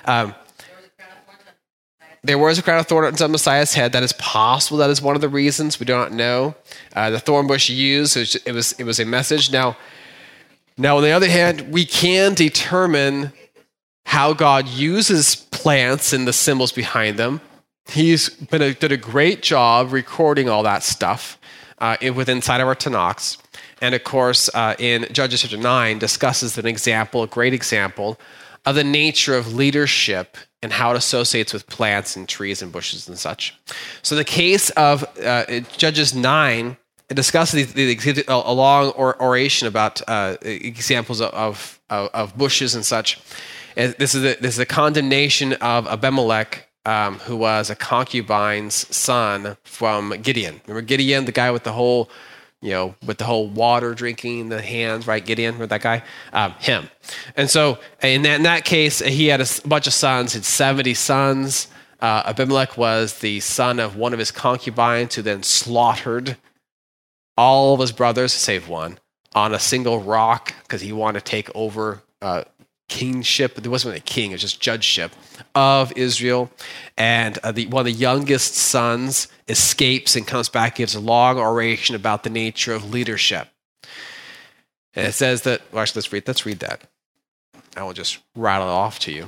Speaker 2: There was a crown of thorns on Messiah's head. That is possible. That is one of the reasons. We do not know. The thorn bush used, it was a message. Now, on the other hand, we can determine how God uses plants and the symbols behind them. He's did a great job recording all that stuff inside of our Tanakhs. And of course, in Judges chapter 9, discusses a great example of the nature of leadership and how it associates with plants and trees and bushes and such. So in the case of Judges 9, it discusses a long oration about examples of bushes and such. And this is a condemnation of Abimelech, who was a concubine's son from Gideon. Remember Gideon, the guy with the whole water drinking in the hands, right? Gideon, remember that guy? Him. And so in that case, he had a bunch of sons. He had 70 sons. Abimelech was the son of one of his concubines who then slaughtered all of his brothers, save one, on a single rock because he wanted to take over kingship. There wasn't really a king, it was just judgeship of Israel. And one of the youngest sons escapes and comes back, gives a long oration about the nature of leadership. And it says that, well, actually, let's read that. I will just rattle it off to you.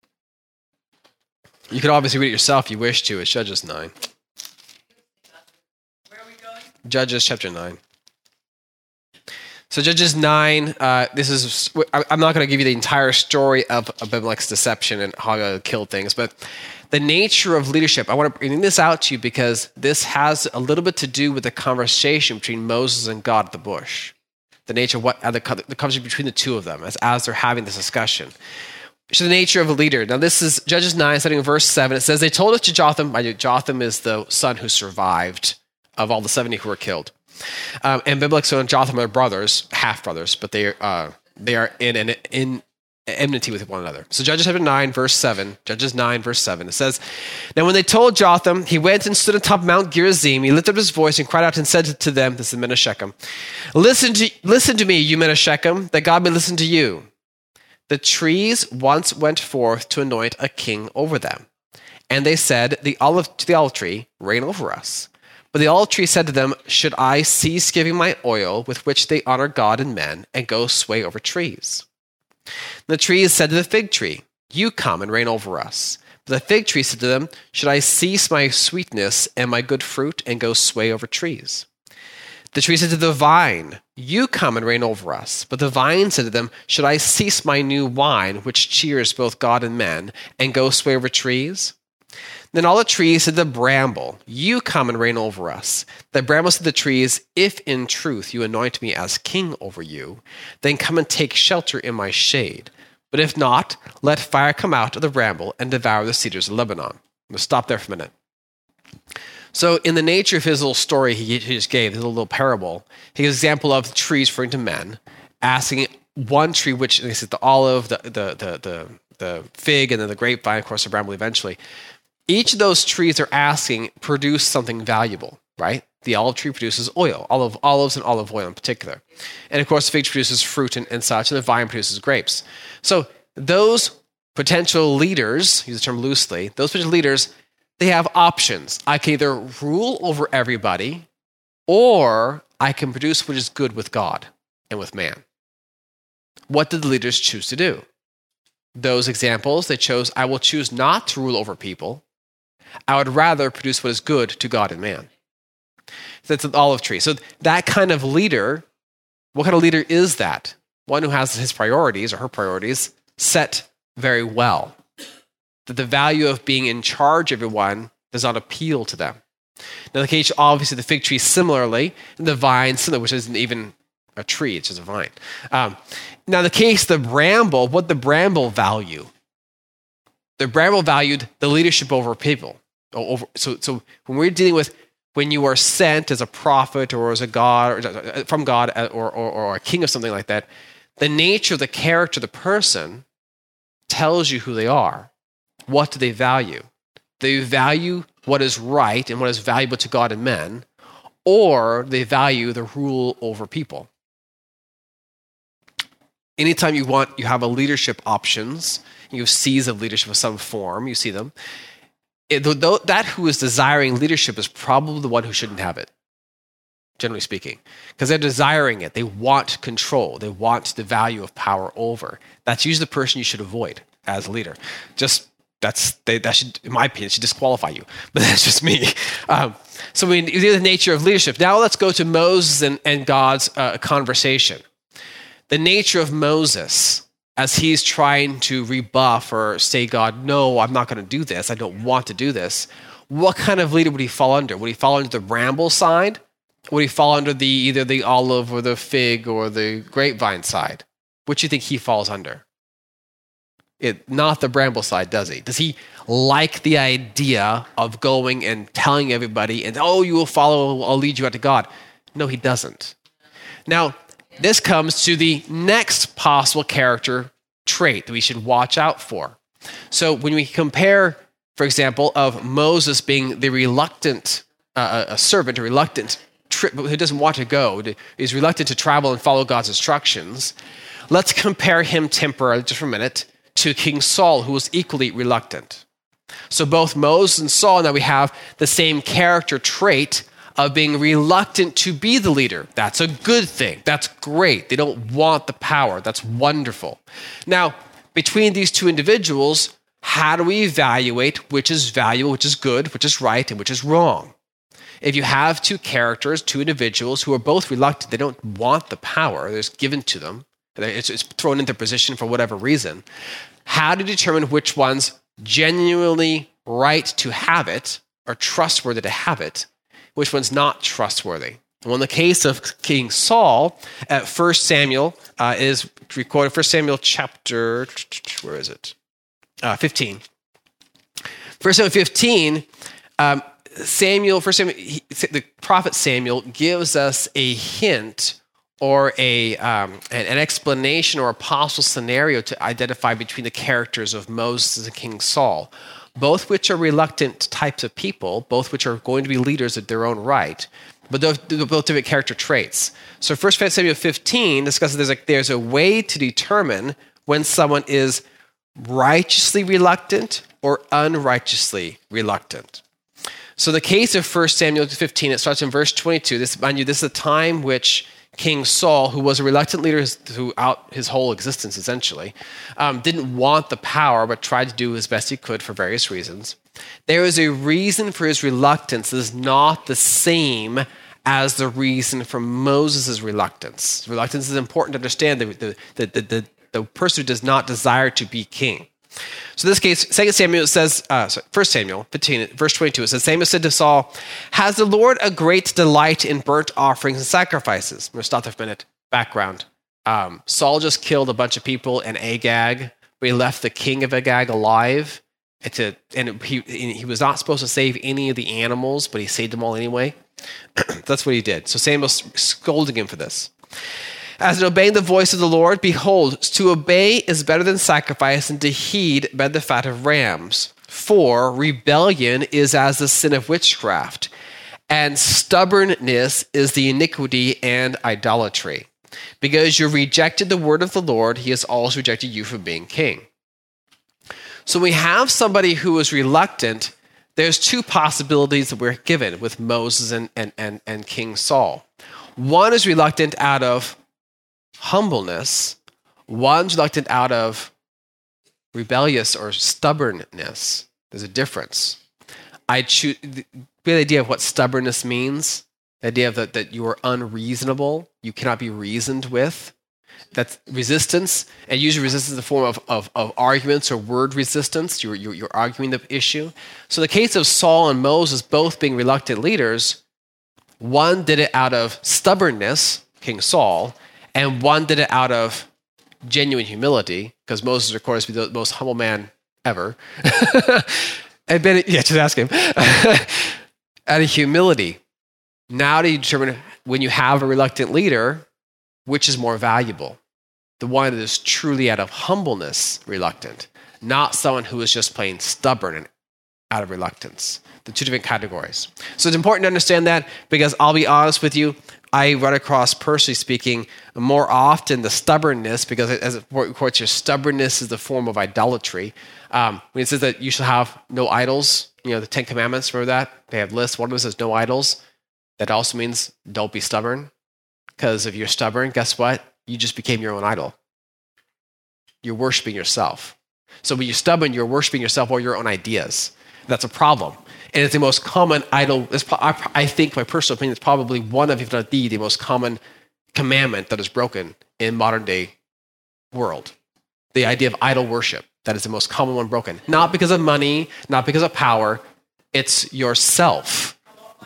Speaker 2: You can obviously read it yourself if you wish to. It's Judges 9.
Speaker 5: Where are we going?
Speaker 2: Judges chapter 9. So Judges 9, I'm not going to give you the entire story of Abimelech's deception and how he killed things, but the nature of leadership, I want to bring this out to you because this has a little bit to do with the conversation between Moses and God at the bush. The nature of the conversation between the two of them as they're having this discussion. So the nature of a leader. Now this is Judges 9, starting in verse 7. It says, they told it to Jotham. Jotham is the son who survived of all the 70 who were killed. And Abimelech and Jotham are brothers, half brothers, but they are in enmity with one another. So Judges chapter 9, verse 7. Judges 9, verse 7. It says, now when they told Jotham, he went and stood atop Mount Gerizim. He lifted up his voice and cried out and said to them, this is the men of Shechem, listen to me, you men of Shechem, that God may listen to you. The trees once went forth to anoint a king over them. And they said to the olive tree, reign over us. But the olive tree said to them, should I cease giving my oil with which they honor God and men and go sway over trees? The trees said to the fig tree, you come and reign over us. But the fig tree said to them, should I cease my sweetness and my good fruit and go sway over trees? The tree said to the vine, you come and reign over us. But the vine said to them, should I cease my new wine, which cheers both God and men, and go sway over trees? Then all the trees said to the bramble, you come and reign over us. The bramble said to the trees, if in truth you anoint me as king over you, then come and take shelter in my shade. But if not, let fire come out of the bramble and devour the cedars of Lebanon. I'm going to stop there for a minute. So in the nature of his little story he just gave, his little parable, he gives an example of trees referring to men, asking one tree, which is the olive, the fig, and then the grapevine, of course, the bramble eventually. Each of those trees are asking produce something valuable, right? The olive tree produces oil, olives and olive oil in particular. And of course, the fig tree produces fruit and such, and the vine produces grapes. So those potential leaders, use the term loosely, those potential leaders, they have options. I can either rule over everybody, or I can produce what is good with God and with man. What did the leaders choose to do? Those examples, they chose, I will choose not to rule over people. I would rather produce what is good to God and man. That's an olive tree. So that kind of leader, what kind of leader is that? One who has his priorities or her priorities set very well. That the value of being in charge of everyone does not appeal to them. Now, the case, obviously, the fig tree similarly, and the vine similar, which isn't even a tree, it's just a vine. Now, the case, the bramble, what the bramble value? The bramble valued the leadership over people. So when we're dealing with when you are sent as a prophet or as a god, or from God, or a king of something like that, the nature, the character, the person tells you who they are. What do they value? They value what is right and what is valuable to God and men, or they value the rule over people. Anytime you have a leadership options, you seize a leadership of some form, you see them, that who is desiring leadership is probably the one who shouldn't have it, generally speaking, because they're desiring it. They want control. They want the value of power over. That's usually the person you should avoid as a leader. That should, in my opinion, should disqualify you. But that's just me. So we see the nature of leadership. Now let's go to Moses and God's conversation. The nature of Moses, as he's trying to rebuff or say, God, no, I'm not going to do this. I don't want to do this. What kind of leader would he fall under? Would he fall under the bramble side? Would he fall under either the olive or the fig or the grapevine side? Which do you think he falls under? Not the bramble side, does he? Does he like the idea of going and telling everybody, and you will follow, I'll lead you out to God? No, he doesn't. Now, this comes to the next possible character trait that we should watch out for. So when we compare, for example, of Moses being the reluctant a servant, a reluctant who doesn't want to go, is reluctant to travel and follow God's instructions, let's compare him temporarily, just for a minute, to King Saul, who was equally reluctant. So both Moses and Saul, now we have the same character trait of being reluctant to be the leader. That's a good thing. That's great. They don't want the power. That's wonderful. Now, between these two individuals, how do we evaluate which is valuable, which is good, which is right, and which is wrong? If you have two characters, two individuals who are both reluctant, they don't want the power, it's given to them, it's thrown into position for whatever reason, how do you determine which one's genuinely right to have it or trustworthy to have it, which one's not trustworthy? Well, in the case of King Saul, at 1 Samuel is recorded, 1 Samuel chapter, where is it? 15. 1 Samuel 15, the prophet Samuel gives us a hint or an explanation or a possible scenario to identify between the characters of Moses and King Saul, both which are reluctant types of people, both which are going to be leaders of their own right, but they're both different character traits. So 1 Samuel 15 discusses there's a way to determine when someone is righteously reluctant or unrighteously reluctant. So the case of 1 Samuel 15, it starts in verse 22. This is a time which King Saul, who was a reluctant leader throughout his whole existence, essentially, didn't want the power, but tried to do as best he could for various reasons. There is a reason for his reluctance that is not the same as the reason for Moses' reluctance. Reluctance is important to understand the person who does not desire to be king. So in this case, 2 Samuel says, 1 Samuel 15, verse 22, it says, Samuel said to Saul, has the Lord a great delight in burnt offerings and sacrifices? I'm going to stop there for a minute. Background. Saul just killed a bunch of people in Agag, but he left the king of Agag alive. He was not supposed to save any of the animals, but he saved them all anyway. That's what he did. So Samuel's scolding him for this. As in obeying the voice of the Lord, behold, to obey is better than sacrifice, and to heed better than the fat of rams. For rebellion is as the sin of witchcraft, and stubbornness is the iniquity and idolatry. Because you rejected the word of the Lord, he has also rejected you from being king. So when we have somebody who is reluctant, there's two possibilities that we're given with Moses and King Saul. One is reluctant out of humbleness. One's reluctant out of rebellious or stubbornness. There's a difference. I choose the idea of what stubbornness means, the idea of that you are unreasonable, you cannot be reasoned with. That's resistance, and usually resistance in the form of arguments or word resistance. You're arguing the issue. So in the case of Saul and Moses both being reluctant leaders, one did it out of stubbornness, King Saul, and one did it out of genuine humility, because Moses is recorded to be the most humble man ever. And just ask him. Out of humility. Now do you determine, when you have a reluctant leader, which is more valuable? The one that is truly out of humbleness reluctant, not someone who is just plain stubborn and out of reluctance. The two different categories. So it's important to understand that, because I'll be honest with you, I run across, personally speaking, more often the stubbornness, because as it records here, stubbornness is the form of idolatry. When it says that you shall have no idols, the 10 Commandments, remember that? They have lists. One of them says no idols. That also means don't be stubborn. Because if you're stubborn, guess what? You just became your own idol. You're worshiping yourself. So when you're stubborn, you're worshiping yourself or your own ideas. That's a problem. And it's the most common idol. I think, my personal opinion, it's probably one of, if not the most common commandment that is broken in modern day world. The idea of idol worship. That is the most common one broken. Not because of money, not because of power. It's yourself.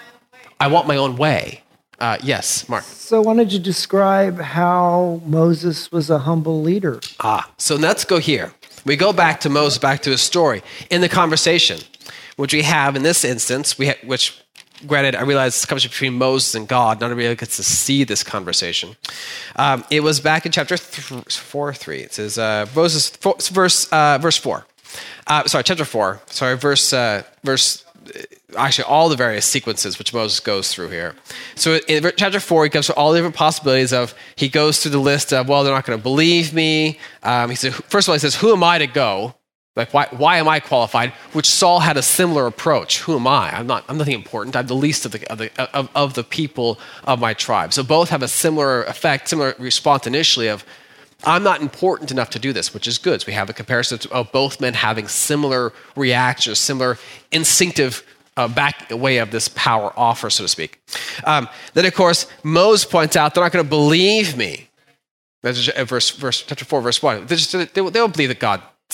Speaker 2: I want my own way. Yes, Mark.
Speaker 11: So why don't you describe how Moses was a humble leader?
Speaker 2: So let's go here. We go back to Moses, back to his story. In the conversation, which we have in this instance, which, granted, I realize it's a conversation between Moses and God. Not everybody gets to see this conversation. It was back in chapter 4:3. It says, verse 4. Chapter 4. Verse. Actually, all the various sequences which Moses goes through here. So in chapter 4, he goes through all the different possibilities of, he goes through the list of, well, they're not going to believe me. He said, first of all, he says, who am I to go? Like, why am I qualified? Which Saul had a similar approach. Who am I? I'm nothing important. I'm the least of the people of my tribe. So both have a similar effect, similar response initially of, I'm not important enough to do this, which is good. So we have a comparison of both men having similar reactions, similar instinctive back way of this power offer, so to speak. Then, of course, Moses points out they're not going to believe me. That's chapter 4, verse 1. They won't believe that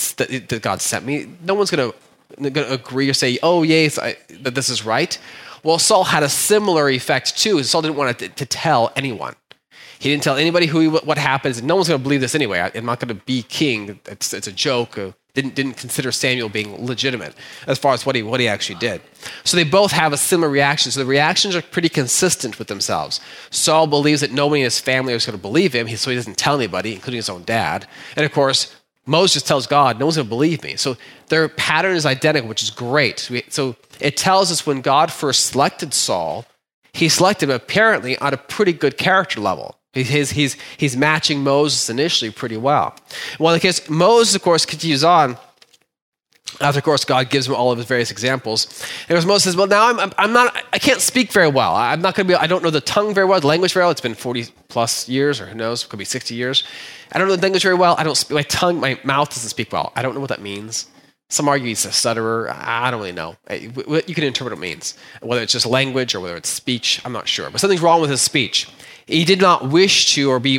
Speaker 2: God sent me. No one's going to agree or say, oh, yes, that this is right. Well, Saul had a similar effect too. Saul didn't want to tell anyone. He didn't tell anybody what happens. No one's going to believe this anyway. I'm not going to be king. It's a joke. Didn't consider Samuel being legitimate as far as what he actually did. So they both have a similar reaction. So the reactions are pretty consistent with themselves. Saul believes that nobody in his family is going to believe him, so he doesn't tell anybody, including his own dad. And of course, Moses tells God, no one's going to believe me. So their pattern is identical, which is great. So it tells us when God first selected Saul, he selected him apparently on a pretty good character level. He's matching Moses initially pretty well. Well, in the case, Moses, of course, continues on. After, of course, God gives him all of his various examples. And of course, Moses says, well, now I can't speak very well. I don't know the tongue very well, the language very well. It's been 40 plus years, or who knows, it could be 60 years. I don't know the language very well. I don't speak, my mouth doesn't speak well. I don't know what that means. Some argue he's a stutterer. I don't really know. You can interpret what it means. Whether it's just language or whether it's speech, I'm not sure. But something's wrong with his speech. He did not wish to, or he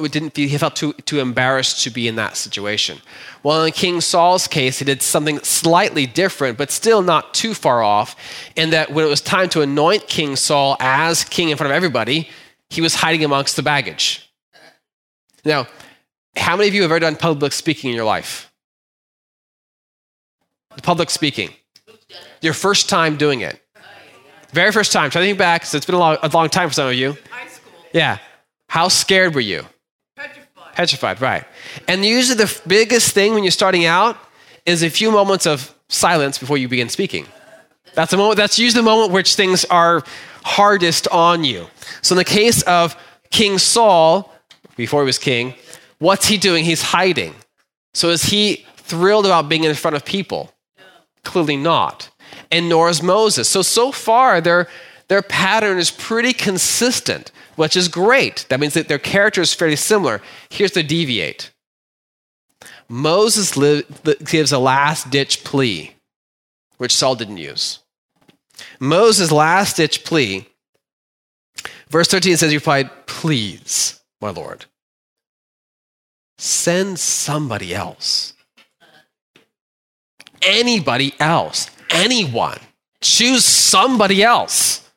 Speaker 2: felt too embarrassed to be in that situation. Well, in King Saul's case, he did something slightly different, but still not too far off, in that when it was time to anoint King Saul as king in front of everybody, he was hiding amongst the baggage. Now, how many of you have ever done public speaking in your life? Public speaking. Your first time doing it. Very first time. Try to think back, so it's been a long time for some of you. Yeah. How scared were you? Petrified, right. And usually the biggest thing when you're starting out is a few moments of silence before you begin speaking. That's usually the moment which things are hardest on you. So in the case of King Saul, before he was king, what's he doing? He's hiding. So as he thrilled about being in front of people? Clearly not. And nor is Moses. So far, their pattern is pretty consistent, which is great. That means that their character is fairly similar. Here's the deviate. Moses gives a last-ditch plea, which Saul didn't use. Moses' last-ditch plea, verse 13 says, he replied, please, my Lord, send somebody else. Anybody else. Anyone. Choose somebody else.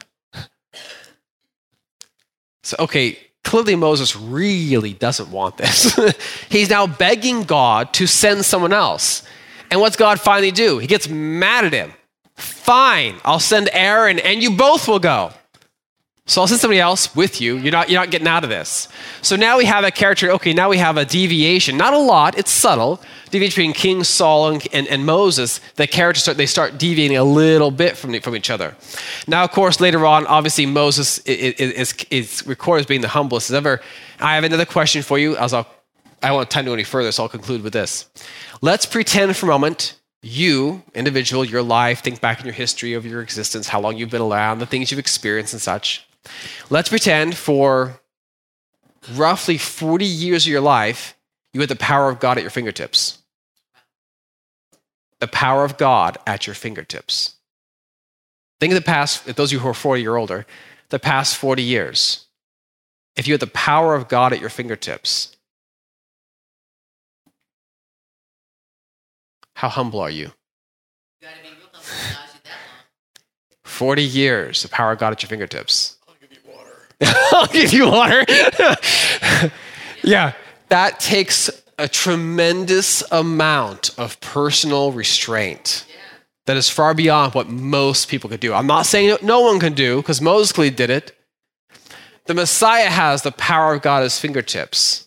Speaker 2: So, okay, clearly Moses really doesn't want this. He's now begging God to send someone else. And what's God finally do? He gets mad at him. Fine, I'll send Aaron and you both will go. So I'll send somebody else with you. You're not getting out of this. So now we have a character, okay, now we have a deviation. Not a lot, it's subtle. Deviation between King Saul and Moses. The characters start deviating a little bit from each other. Now, of course, later on, obviously Moses is recorded as being the humblest as ever. I have another question for you. I don't want time to go any further, so I'll conclude with this. Let's pretend for a moment, you, individual, your life, think back in your history of your existence, how long you've been around, the things you've experienced and such. Let's pretend for roughly 40 years of your life, you had the power of God at your fingertips. The power of God at your fingertips. Think of the past, if those of you who are 40 or older, the past 40 years. If you had the power of God at your fingertips, how humble are you? 40 years, the power of God at your fingertips. I'll give you water. Yeah, that takes a tremendous amount of personal restraint that is far beyond what most people could do. I'm not saying no one can do, because Moses clearly did it. The Messiah has the power of God at his fingertips.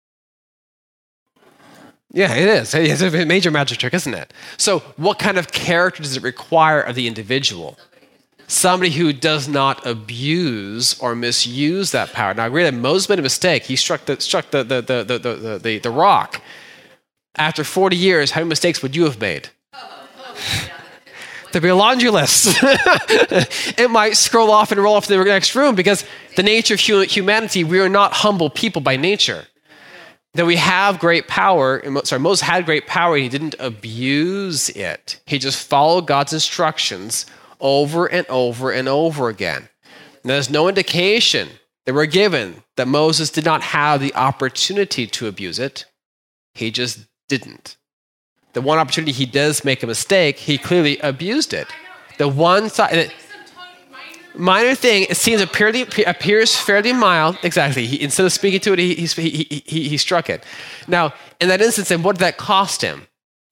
Speaker 2: Yeah, it is. It's a major magic trick, isn't it? So what kind of character does it require of the individual? Somebody who does not abuse or misuse that power. Now, I agree that Moses made a mistake. He struck the rock. After 40 years, how many mistakes would you have made? There'd be a laundry list. It might scroll off and roll off to the next room, because the nature of humanity, we are not humble people by nature. That we have great power. Moses had great power. He didn't abuse it. He just followed God's instructions over and over and over again. And there's no indication that we're given that Moses did not have the opportunity to abuse it. He just didn't. The one opportunity he does make a mistake, he clearly abused it. The one side, minor thing, it seems appears fairly mild. Exactly. Instead of speaking to it, he struck it. Now, in that instance, then what did that cost him?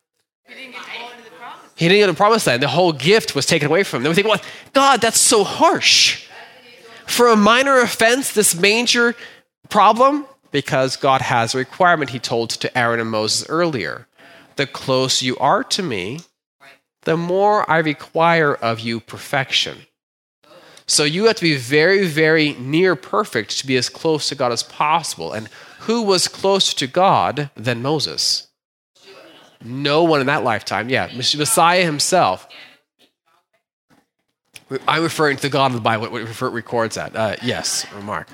Speaker 2: He didn't get the promised land. The whole gift was taken away from him. Then we think, well, God, that's so harsh. For a minor offense, this major problem, because God has a requirement he told to Aaron and Moses earlier. The closer you are to me, the more I require of you perfection. So you have to be very, very near perfect to be as close to God as possible. And who was closer to God than Moses? No one in that lifetime. Yeah, Messiah himself. I'm referring to the God of the Bible, what it records that. Yes, Mark.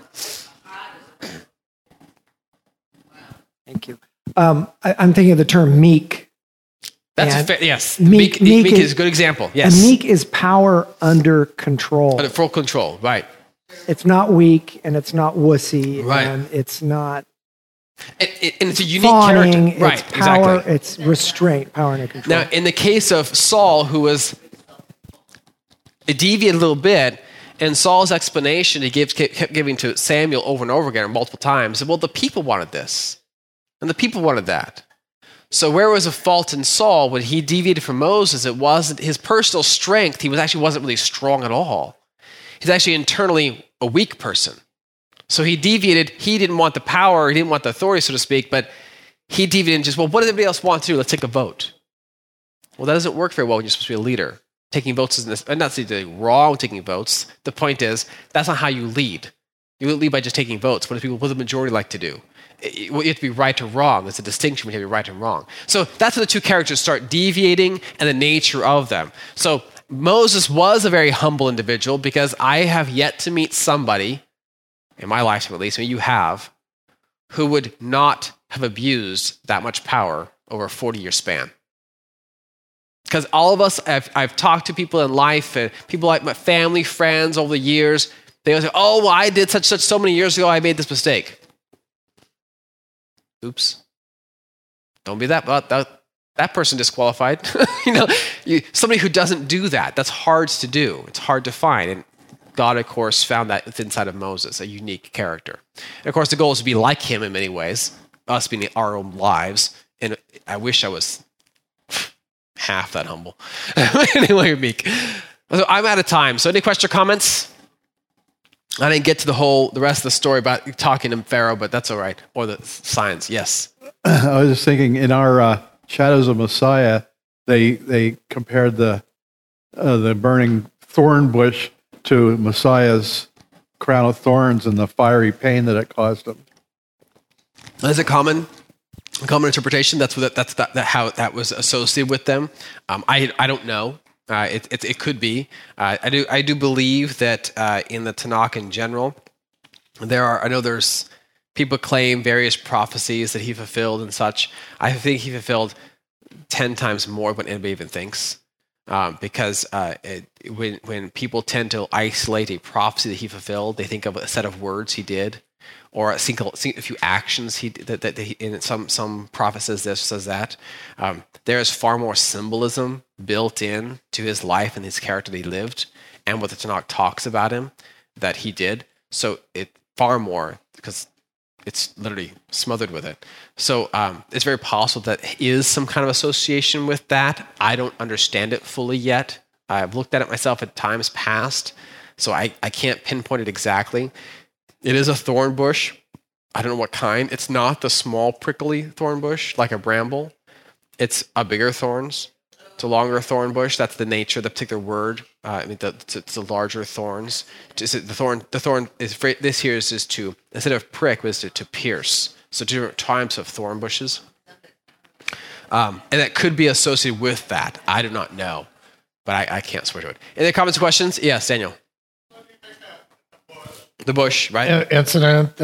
Speaker 11: Thank you. I'm thinking of the term meek.
Speaker 2: That's yes.
Speaker 11: Meek
Speaker 2: is a good example. Yes.
Speaker 11: And meek is power under control.
Speaker 2: Under full control, right.
Speaker 11: It's not weak, and it's not wussy,
Speaker 2: right.
Speaker 11: And it's not
Speaker 2: and it's a unique
Speaker 11: fawning,
Speaker 2: character. Right,
Speaker 11: it's power,
Speaker 2: exactly.
Speaker 11: It's restraint, power under control.
Speaker 2: Now, in the case of Saul, who was deviated a little bit, and Saul's explanation he kept giving to Samuel over and over again, multiple times, well, the people wanted this, and the people wanted that. So where was a fault in Saul when he deviated from Moses? It wasn't his personal strength. He wasn't really strong at all. He's actually internally a weak person. So he deviated. He didn't want the power. He didn't want the authority, so to speak, but he deviated and just, well, what does everybody else want to do? Let's take a vote. Well, that doesn't work very well when you're supposed to be a leader. Taking votes is not anything wrong with taking votes. The point is, that's not how you lead. You don't lead by just taking votes. What do the majority like to do? you have to be right or wrong. It's a distinction between right and wrong. So that's when the two characters start deviating and the nature of them. So Moses was a very humble individual because I have yet to meet somebody, in my lifetime at least, maybe you have, who would not have abused that much power over a 40-year span. Because all of us, I've talked to people in life, and people like my family, friends over the years, they always say, oh, well, I did such so many years ago, I made this mistake. Oops. Don't be that person disqualified. Somebody who doesn't do that, that's hard to do. It's hard to find. And God, of course, found that inside of Moses, a unique character. And of course, the goal is to be like him in many ways, us being our own lives. And I wish I was half that humble. Anyway, meek. So I'm out of time. So any questions or comments? I didn't get to the rest of the story about talking to Pharaoh, but that's all right. Or the signs. Yes.
Speaker 6: I was just thinking in our Shadows of Messiah, they compared the burning thorn bush to Messiah's crown of thorns and the fiery pain that it caused him.
Speaker 2: Is it common interpretation? That's how that was associated with them. I don't know. It could be. I do believe that in the Tanakh in general, I know there's people claim various prophecies that he fulfilled and such. I think he fulfilled 10 times more than anybody even thinks. Because when people tend to isolate a prophecy that he fulfilled, they think of a set of words he did, or a few actions he that he, in some prophet says this, says that. There is far more symbolism built in to his life and his character that he lived, and what the Tanakh talks about him that he did. So it far more, because it's literally smothered with it. So it's very possible that is some kind of association with that. I don't understand it fully yet. I've looked at it myself at times past, so I can't pinpoint it exactly. It is a thorn bush. I don't know what kind. It's not the small prickly thorn bush like a bramble. It's a bigger thorns. It's a longer thorn bush. That's the nature of the particular word. It's the larger thorns. The thorn is this here is just to, instead of prick, was to pierce. So different types of thorn bushes, and that could be associated with that. I do not know, but I can't swear to it. Any comments or questions? Yes, Daniel. The bush, right?
Speaker 4: Incident.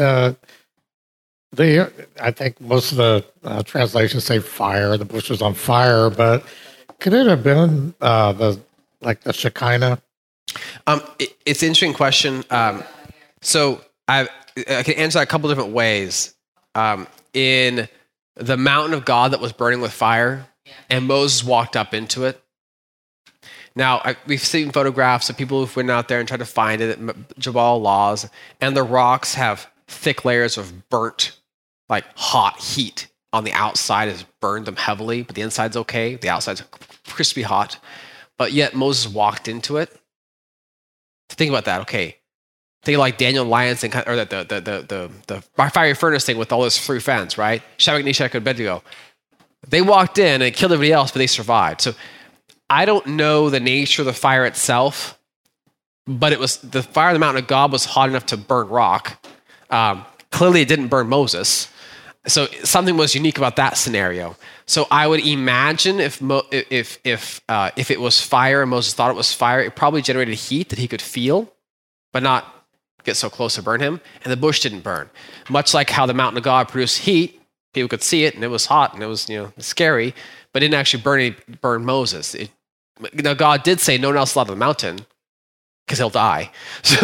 Speaker 4: I think most of the translations say fire. The bush was on fire, but could it have been the Shekinah?
Speaker 2: It's an interesting question. So I can answer that a couple different ways. In the mountain of God that was burning with fire, and Moses walked up into it. Now, we've seen photographs of people who've went out there and tried to find it at Jabal Laws, and the rocks have thick layers of burnt, like hot heat on the outside has burned them heavily, but the inside's okay. The outside's crispy hot. But yet Moses walked into it. Think about that, okay. Think like Daniel Lyons and or the fiery furnace thing with all those three friends, right? Shadrach, Meshach, and Abednego. They walked in and killed everybody else, but they survived. So I don't know the nature of the fire itself, but it was the fire of the mountain of God was hot enough to burn rock. Clearly, it didn't burn Moses. So something was unique about that scenario. So I would imagine if it was fire and Moses thought it was fire, it probably generated heat that he could feel, but not get so close to burn him. And the bush didn't burn. Much like how the mountain of God produced heat, people could see it and it was hot and it was scary, but it didn't actually burn Moses. Now God did say no one else allowed the mountain because he'll die. So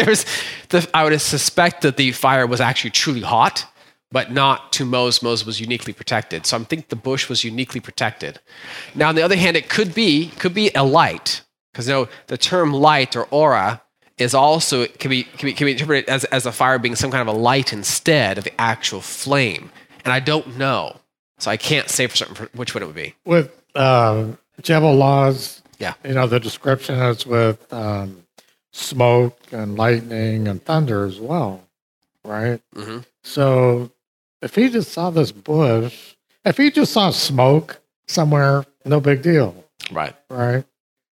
Speaker 2: I would suspect that the fire was actually truly hot, but not to Moses. Moses was uniquely protected. So I think the bush was uniquely protected. Now, on the other hand, it could be a light, because the term light or aura is also can be interpreted as a fire being some kind of a light instead of the actual flame. And I don't know, so I can't say for certain which one it would be.
Speaker 4: With Jebel Laws,
Speaker 2: yeah,
Speaker 4: the description is with smoke and lightning and thunder as well, right?
Speaker 2: Mm-hmm. So
Speaker 4: if he just saw this bush, if he just saw smoke somewhere, no big deal.
Speaker 2: Right.
Speaker 4: Right.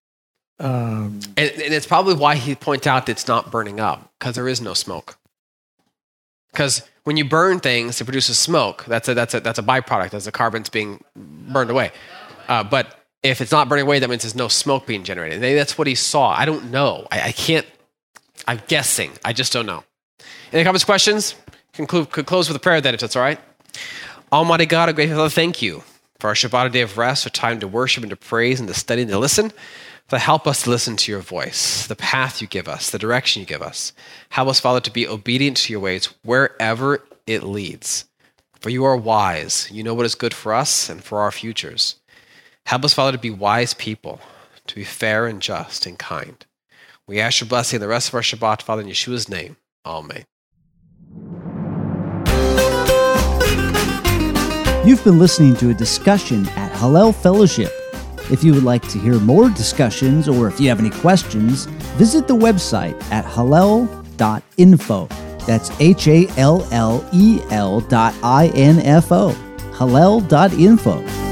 Speaker 2: And it's probably why he pointed out that it's not burning up, because there is no smoke. Because when you burn things, it produces smoke. That's a byproduct as the carbon's being burned away. But if it's not burning away, that means there's no smoke being generated. Maybe that's what he saw. I don't know. I can't. I'm guessing. I just don't know. Any comments, questions? Could close with a prayer then, if that's all right. Almighty God, our grateful Father, thank you for our Shabbat, a day of rest, a time to worship and to praise and to study and to listen. Father, help us to listen to your voice, the path you give us, the direction you give us. Help us, Father, to be obedient to your ways wherever it leads. For you are wise. You know what is good for us and for our futures. Help us, Father, to be wise people, to be fair and just and kind. We ask your blessing in the rest of our Shabbat, Father, in Yeshua's name. Amen.
Speaker 1: You've been listening to a discussion at Hallel Fellowship. If you would like to hear more discussions or if you have any questions, visit the website at hallel.info. That's HALLEL.info. Hallel.info.